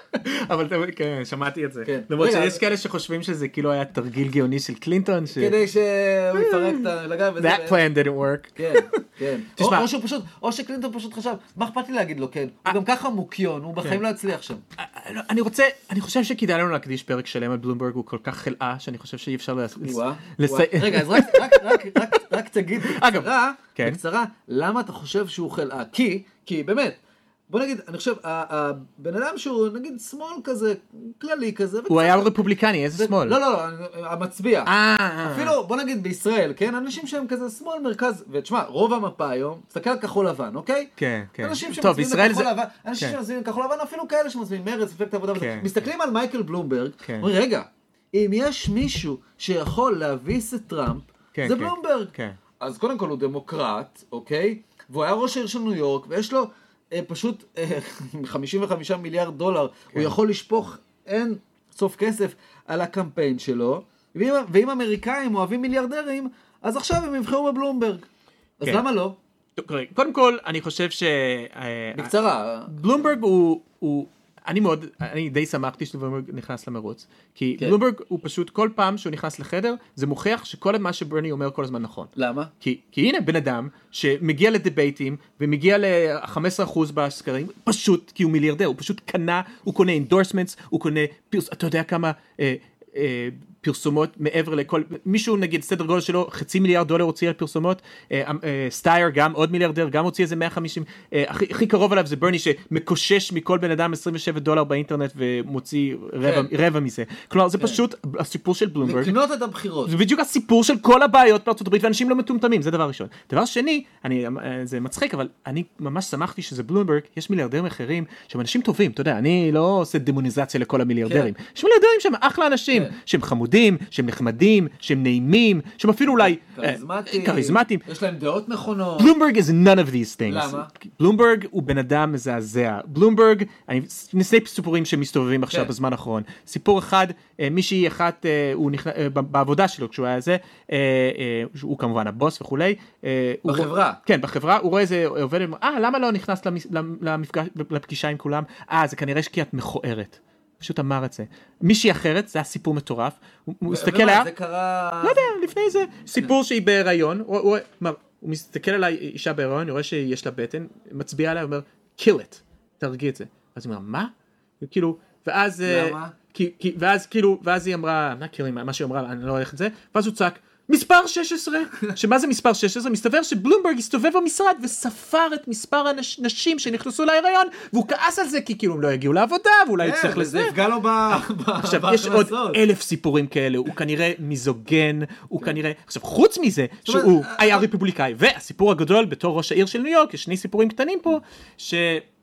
אבל כן, שמעתי את זה.
כן.
למרות
רגע,
שיש כאלה שחושבים שזה כאילו היה תרגיל גאוני של קלינטון. ש-
כדי שהוא יפרק את המפלגה. וזה-
That plan didn't work.
כן, כן.
תשמע-
או- או שהוא פשוט, או שקלינטון פשוט חשב, מה אכפת לי להגיד לו כן? הוא גם ככה מוקיון, הוא בחיים לא יצליח שם.
אני רוצה, אני חושב שכדאי לנו להקדיש פרק שלם על בלומברג, הוא כל כך חלאה, שאני חושב שאי אפשר לס-
וואה,
לס-
וואה. רגע, אז רק- רק- רק- רק- רק תגיד
אגב,
בקצרה,
כן.
בקצרה, למה אתה חושב שהוא חלאה? כי, כי באמת, בוא נגיד, אני חושב, ה- הבן אדם שהוא נגיד שמאל כזה, כללי כזה,
הוא היה רפובליקני, איזה שמאל?
לא, לא, לא, המצביע.
אה,
אפילו, בוא נגיד בישראל, כן? אנשים שהם כזה שמאל מרכז, ותשמע, רוב המפה היום, תסתכל על כחול לבן, אוקיי?
כן, כן.
אנשים
טוב,
שמצביעים
ישראל
לכחול
זה-
לבן, אנשים
כן.
שמצביעים לכחול לבן, אפילו כאלה שמצביעים מרץ, מפלגת העבודה, וזה.
כן,
מסתכלים על מייקל בלומברג,
כן.
אומרים, רגע, אם יש מישהו שיכול להביס את טראמפ,
כן,
זה
כן,
בלומברג.
כן.
אז קודם כל הוא דמוקרט, אוקיי? והוא היה ראש העיר של ניו יורק, ויש לו אה, פשוט אה, חמישים וחמישה מיליארד דולר,
כן.
הוא יכול לשפוך אין סוף כסף על הקמפיין שלו, ואם, ואם אמריקאים אוהבים מיליארדרים, אז עכשיו הם יבחרו בבלומברג. אז
כן.
למה לא?
קודם כל, אני חושב ש... אה,
בקצרה.
בלומברג הוא, הוא, אני מאוד, אני די שמחתי שבלומברג נכנס למרוץ, כי
כן.
בלומברג הוא פשוט כל פעם שהוא נכנס לחדר, זה מוכיח שכל מה שברני אומר כל הזמן נכון.
למה?
כי, כי הנה בן אדם שמגיע לדיבייטים ומגיע ל-חמישה עשר אחוז בסקרים, פשוט כי הוא מיליארדר, הוא פשוט קנה, הוא קונה אינדורסמנטס, הוא קונה, פרס, אתה יודע כמה אה, אה, פרסומות מעבר לכל, מישהו נגיד סדר גודל שלו, חצי מיליארד דולר הוציא על פרסומות, אה, אה, סטייר גם עוד מיליארדר, גם הוציא איזה מאה וחמישים, אה, הכי, הכי קרוב אליו זה ברני שמקושש מכל בן אדם עשרים ושבעה דולר באינטרנט ומוציא רבע,
כן.
רבע מזה. כלומר זה פשוט הסיפור של בלומברג.
לקנות את הבחירות.
זה בדיוק הסיפור של כל הבעיות בארצות הברית, ואנשים לא מטומטמים, זה דבר ראשון. דבר שני, אני, זה מצחיק, אבל אני ממש שמחתי שזה בלומברג, יש מיליארדרים אחרים, שהם אנשים טובים, אתה יודע, אני לא עושה דמוניזציה לכל המיליארדרים.
כן.
יש מיליארדרים שהם אחלה אנשים,
כן.
שהם חמודים, שהם נחמדים, שהם נעימים, שהם אפילו אולי
כריזמטיים.
כריזמטיים.
יש להם דעות נכונות.
בלומברג is none of these things.
למה?
בלומברג הוא בן אדם מזעזע. בלומברג, אני, שני סיפורים שמסתובבים עכשיו
כן.
בזמן האחרון. סיפור אחד, אה, מישהי אחת, אה, הוא נכנס, אה, בעבודה שלו כשהוא היה זה, אה, אה, הוא כמובן הבוס וכולי. אה, הוא
בחברה.
רוא, כן, בחברה, הוא רואה איזה עובד, אה, למה לא נכנס למס, למפגש, לפגישה עם כולם? אה, זה כנראה כי את מכוערת. פשוט אמר את זה. מישהי אחרת, זה היה סיפור מטורף, הוא, הוא מסתכל עליה,
זה קרה...
לא יודע, לפני זה, סיפור שהיא בהיריון, הוא, הוא, מה, הוא מסתכל על האישה בהיריון, הוא רואה שיש לה בטן, מצביע עליה, הוא אומר, kill it, תרגי את זה. אז הוא אומר, מה? כאילו, ואז,
למה?
כי, כי, ואז כאילו, ואז היא אמרה, מה killing, מה שהיא אמרה, אני לא הולך את זה, ואז הוא צעק, מספר שש עשרה, שמה זה מספר שש עשרה? מסתבר שבלומברג הסתובב במשרד וספר את מספר הנשים שנכנסו להיריון, והוא כעס על זה כי כאילו הם לא יגיעו לעבודה, ואולי יצטרך לזה.
זה יפגע לו בהכנסות.
עכשיו, יש עוד אלף סיפורים כאלה, הוא כנראה מיזוגן, הוא כנראה, עכשיו, חוץ מזה, שהוא היה רפובליקאי, והסיפור הגדול, בתור ראש העיר של ניו יורק, יש שני סיפורים קטנים פה, ש...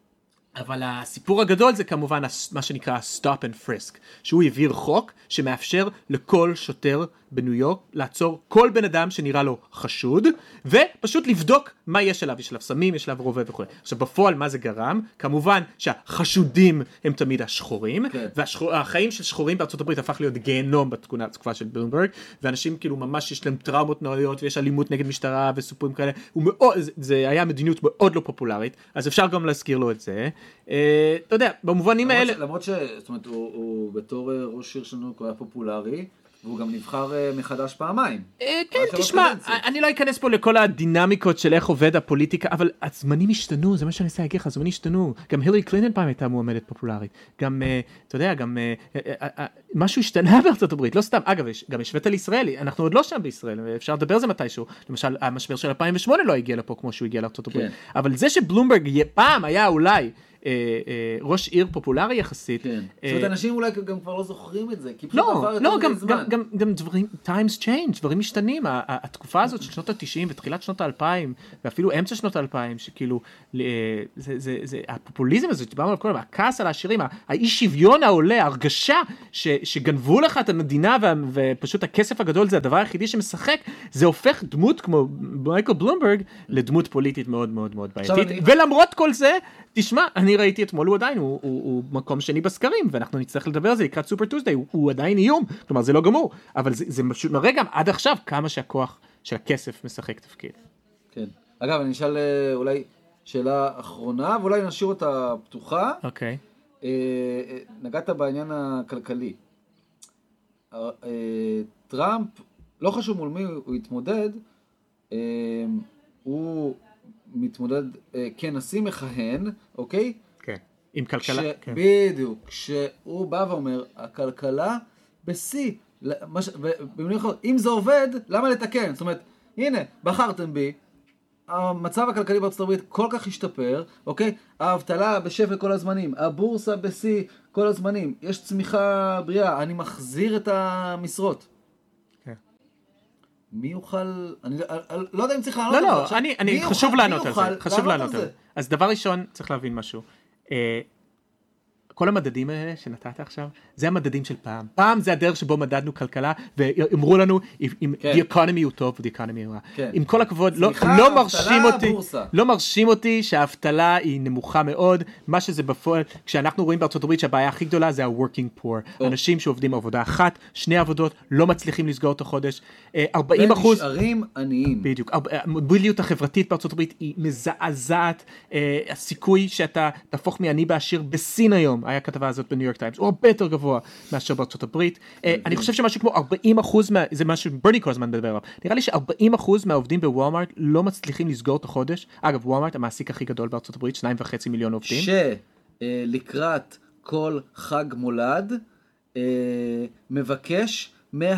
אבל הסיפור הגדול זה כמובן מה שנקרא stop and frisk, שהוא העביר חוק שמאפשר לכל שוטר בניו יורק לעצור כל בן אדם שנראה לו חשוד, ופשוט לבדוק מה יש עליו, יש עליו סמים, יש עליו רובה וכו'. עכשיו בפועל מה זה גרם? כמובן שהחשודים הם תמיד השחורים, כן. והחיים של שחורים בארצות הברית הפך להיות גיהנום בתקופה של בלומברג, ואנשים כאילו ממש יש להם טראומות נוראיות, ויש אלימות נגד משטרה וסיפורים כאלה, ומאוד, זה היה מדיניות מאוד לא פופולרית, אז אפשר גם להזכיר לו את זה. אה, אתה יודע, במובנים האלה...
למרות ש... זאת אומרת, הוא, הוא בתור ראש עיר שלנו הוא היה פופולרי, והוא גם נבחר מחדש פעמיים.
כן, תשמע, אני לא אכנס פה לכל הדינמיקות של איך עובד הפוליטיקה, אבל הזמנים השתנו, זה מה שאני אעשה להגיד לך, הזמנים השתנו. גם הילרי קלינטון פעם הייתה מועמדת פופולרית. גם, אתה יודע, גם משהו השתנה בארצות הברית, לא סתם. אגב, גם השווית על ישראל, אנחנו עוד לא שם בישראל, אפשר לדבר על זה מתישהו. למשל, המשבר של אלפיים ושמונה לא הגיע לפה כמו שהוא הגיע לארצות הברית. אבל זה שבלומברג פעם היה אולי ראש עיר פופולרי יחסית.
זאת אומרת, אנשים אולי גם כבר לא זוכרים את זה, כי פשוט
לא,
עבר יותר
לא,
מדי זמן.
גם דברים, times change, דברים משתנים, התקופה הזאת של שנות ה-תשעים ותחילת שנות ה-אלפיים, ואפילו אמצע שנות ה-אלפיים, שכאילו, זה הפופוליזם הזה, שדיברנו על כל, הכעס על העשירים, האי שוויון העולה, ההרגשה שגנבו לך את המדינה, ופשוט הכסף הגדול זה הדבר היחידי שמשחק, זה הופך דמות כמו מייקל בלומברג, לדמות פוליטית מאוד מאוד מאוד בעייתית, ולמרות כל זה, תשמע, אני ראיתי אתמול, הוא עדיין, הוא, הוא, הוא מקום שני בסקרים, ואנחנו נצטרך לדבר על זה לקראת סופר טוסדיי, הוא, הוא עדיין איום, כלומר זה לא גמור, אבל זה, זה פשוט מראה גם עד עכשיו כמה שהכוח של הכסף משחק תפקיד.
כן. אגב, אני אשאל אולי שאלה אחרונה, ואולי נשאיר אותה פתוחה.
אוקיי.
נגעת בעניין הכלכלי. טראמפ, לא חשוב מול מי הוא התמודד, הוא מתמודד כנשיא מכהן, אוקיי?
כן, עם כלכלה. כן.
בדיוק, כשהוא בא ואומר, הכלכלה בסי, אם זה עובד, למה לתקן? זאת אומרת, הנה, בחרתם בי, המצב הכלכלי בארצות הברית כל כך השתפר, אוקיי? האבטלה בשפל כל הזמנים, הבורסה בסי כל הזמנים, יש צמיחה בריאה, אני מחזיר את המשרות.
כן.
מי יוכל, אני לא יודע אם צריך לענות
לא,
על זה.
לא,
עכשיו,
אני, אני, חשוב לענות על זה, חשוב לענות על זה. אז דבר ראשון, צריך להבין משהו. כל המדדים האלה שנתת עכשיו, זה המדדים של פעם. פעם זה הדרך שבו מדדנו כלכלה, ואמרו לנו, אם the economy הוא טוב, the economy הוא רע. עם כל הכבוד, לא מרשים אותי, לא מרשים אותי שהאבטלה היא נמוכה מאוד, מה שזה בפועל, כשאנחנו רואים בארצות הברית שהבעיה הכי גדולה זה ה-working poor. אנשים שעובדים עבודה אחת, שני עבודות, לא מצליחים לסגור את החודש. ארבעים אחוז...
ונשארים עניים.
בדיוק. המוביליות החברתית בארצות הברית היא מזעזעת. הסיכוי שאתה תהפוך מעני בעשיר בסין היום, היה כתבה הזאת בניו יורק טיימס, הוא הרבה יותר גבוה מאשר בארצות הברית. אני חושב שמשהו כמו ארבעים אחוז, זה משהו ברני כל הזמן מדבר עליו, נראה לי ש-ארבעים אחוז מהעובדים בוולמארט לא מצליחים לסגור את החודש. אגב, וולמארט המעסיק הכי גדול בארצות הברית, שניים וחצי מיליון עובדים.
שלקראת כל חג מולד, מבקש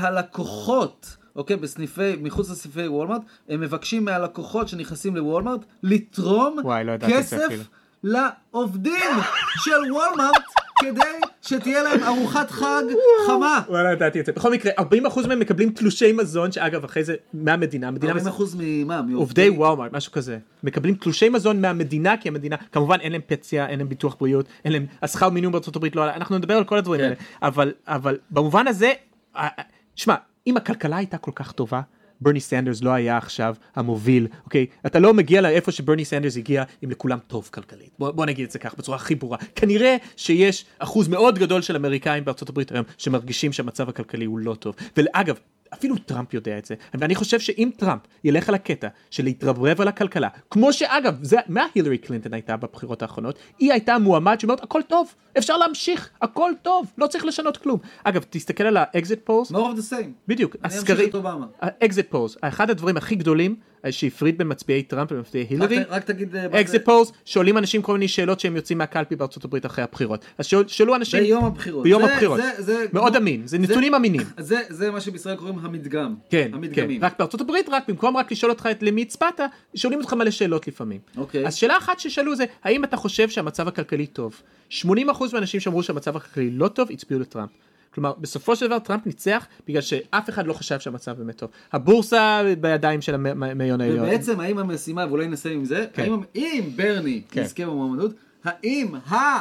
מהלקוחות, אוקיי, בסניפי, מחוץ לסניפי וולמארט, הם מבקשים מהלקוחות שנכנסים לוולמארט, לתרום כסף לעובדים של וולמארט, כדי שתהיה להם ארוחת חג חמה.
וואלה, ידעתי את זה. בכל מקרה, ארבעים אחוז מהם מקבלים תלושי מזון, שאגב, אחרי זה, מהמדינה.
ארבעים אחוז ממה?
עובדי וולמארט, משהו כזה. מקבלים תלושי מזון מהמדינה, כי המדינה, כמובן, אין להם פנסיה, אין להם ביטוח בריאות, אין להם, השכר מינימום בארצות הברית לא עלה, אנחנו נדבר על כל הדברים האלה. אבל, אבל, במובן הזה, שמע, אם הכלכלה הייתה כל כך טובה, ברני סנדרס לא היה עכשיו המוביל, אוקיי? אתה לא מגיע לאיפה שברני סנדרס הגיע אם לכולם טוב כלכלית. בוא, בוא נגיד את זה כך, בצורה הכי ברורה. כנראה שיש אחוז מאוד גדול של אמריקאים בארצות הברית היום שמרגישים שהמצב הכלכלי הוא לא טוב. ואגב, אפילו טראמפ יודע את זה. ואני חושב שאם טראמפ ילך על הקטע של להתרברב על הכלכלה, כמו שאגב, זה, מה הילרי קלינטון הייתה בבחירות האחרונות? היא הייתה מועמד שאומרת, הכל טוב, אפשר להמשיך, הכל טוב, לא צריך לשנות כלום. אגב, תסתכל על ה-exit polls.
More of the same.
בדיוק.
אני אמשיך את אובמה.
ה-exit polls, אחד הדברים הכי גדולים, שהפריד בין מצביעי טראמפ ומצביעי הילרי,
רק, רק תגיד...
exit polls, שואלים אנשים כל מיני שאלות שהם יוצאים מהקלפי בארצות הברית אחרי הבחירות. אז שאלו אנשים...
ביום הבחירות.
ביום
זה,
הבחירות.
זה, זה,
מאוד אמין, זה נתונים אמינים.
זה, זה מה שבישראל קוראים המדגם.
כן,
המדגמים.
כן. רק בארצות הברית, רק במקום רק לשאול אותך את למי הצבעת, שואלים אותך מלא שאלות לפעמים.
אוקיי.
אז שאלה אחת ששאלו זה, האם אתה חושב שהמצב הכלכלי טוב? שמונים אחוז מהאנשים שאמרו שהמצב הכלכלי לא טוב, הצביעו לטראמפ. כלומר, בסופו של דבר טראמפ ניצח בגלל שאף אחד לא חשב שהמצב באמת טוב. הבורסה בידיים של המיון העליון.
ובעצם, האם המשימה, ואולי נסיים עם זה,
כן.
האם, אם ברני
כן.
יזכה במועמדות, האם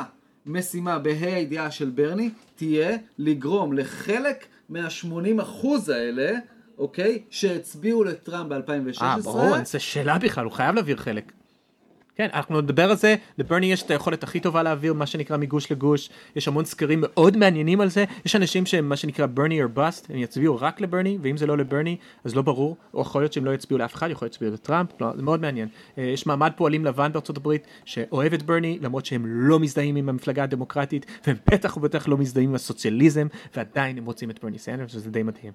המשימה בה"א הידיעה של ברני תהיה לגרום לחלק מה-שמונים אחוז האלה, אוקיי, שהצביעו לטראמפ ב-אלפיים ושש עשרה?
אה, ברור, זו שאלה בכלל, הוא חייב להעביר חלק. כן, אנחנו נדבר על זה, לברני יש את היכולת הכי טובה להעביר, מה שנקרא מגוש לגוש, יש המון סקרים מאוד מעניינים על זה, יש אנשים שהם מה שנקרא ברני or bust, הם יצביעו רק לברני, ואם זה לא לברני, אז לא ברור, או יכול להיות שהם לא יצביעו לאף אחד, יכול להיות שיצביעו לטראמפ, לא, זה מאוד מעניין. יש מעמד פועלים לבן בארצות הברית, שאוהב את ברני, למרות שהם לא מזדהים עם המפלגה הדמוקרטית, והם בטח ובטח לא מזדהים עם הסוציאליזם, ועדיין הם רוצים את ברני סנדרס, וזה די מדהים.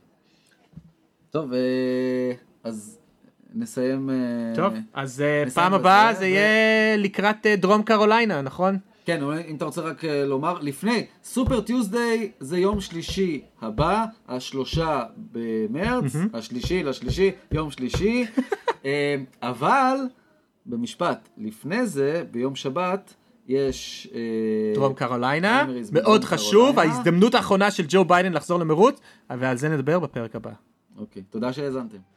טוב, אז... נסיים...
טוב, אז פעם הבאה זה יהיה לקראת דרום קרוליינה, נכון?
כן, אם אתה רוצה רק לומר, לפני, סופר טיוזדיי זה יום שלישי הבא, השלושה במרץ, השלישי לשלישי, יום שלישי, אבל במשפט, לפני זה, ביום שבת, יש...
דרום קרוליינה, מאוד חשוב, ההזדמנות האחרונה של ג'ו ביידן לחזור למרוץ, ועל זה נדבר בפרק הבא.
אוקיי, תודה שהאזנתם.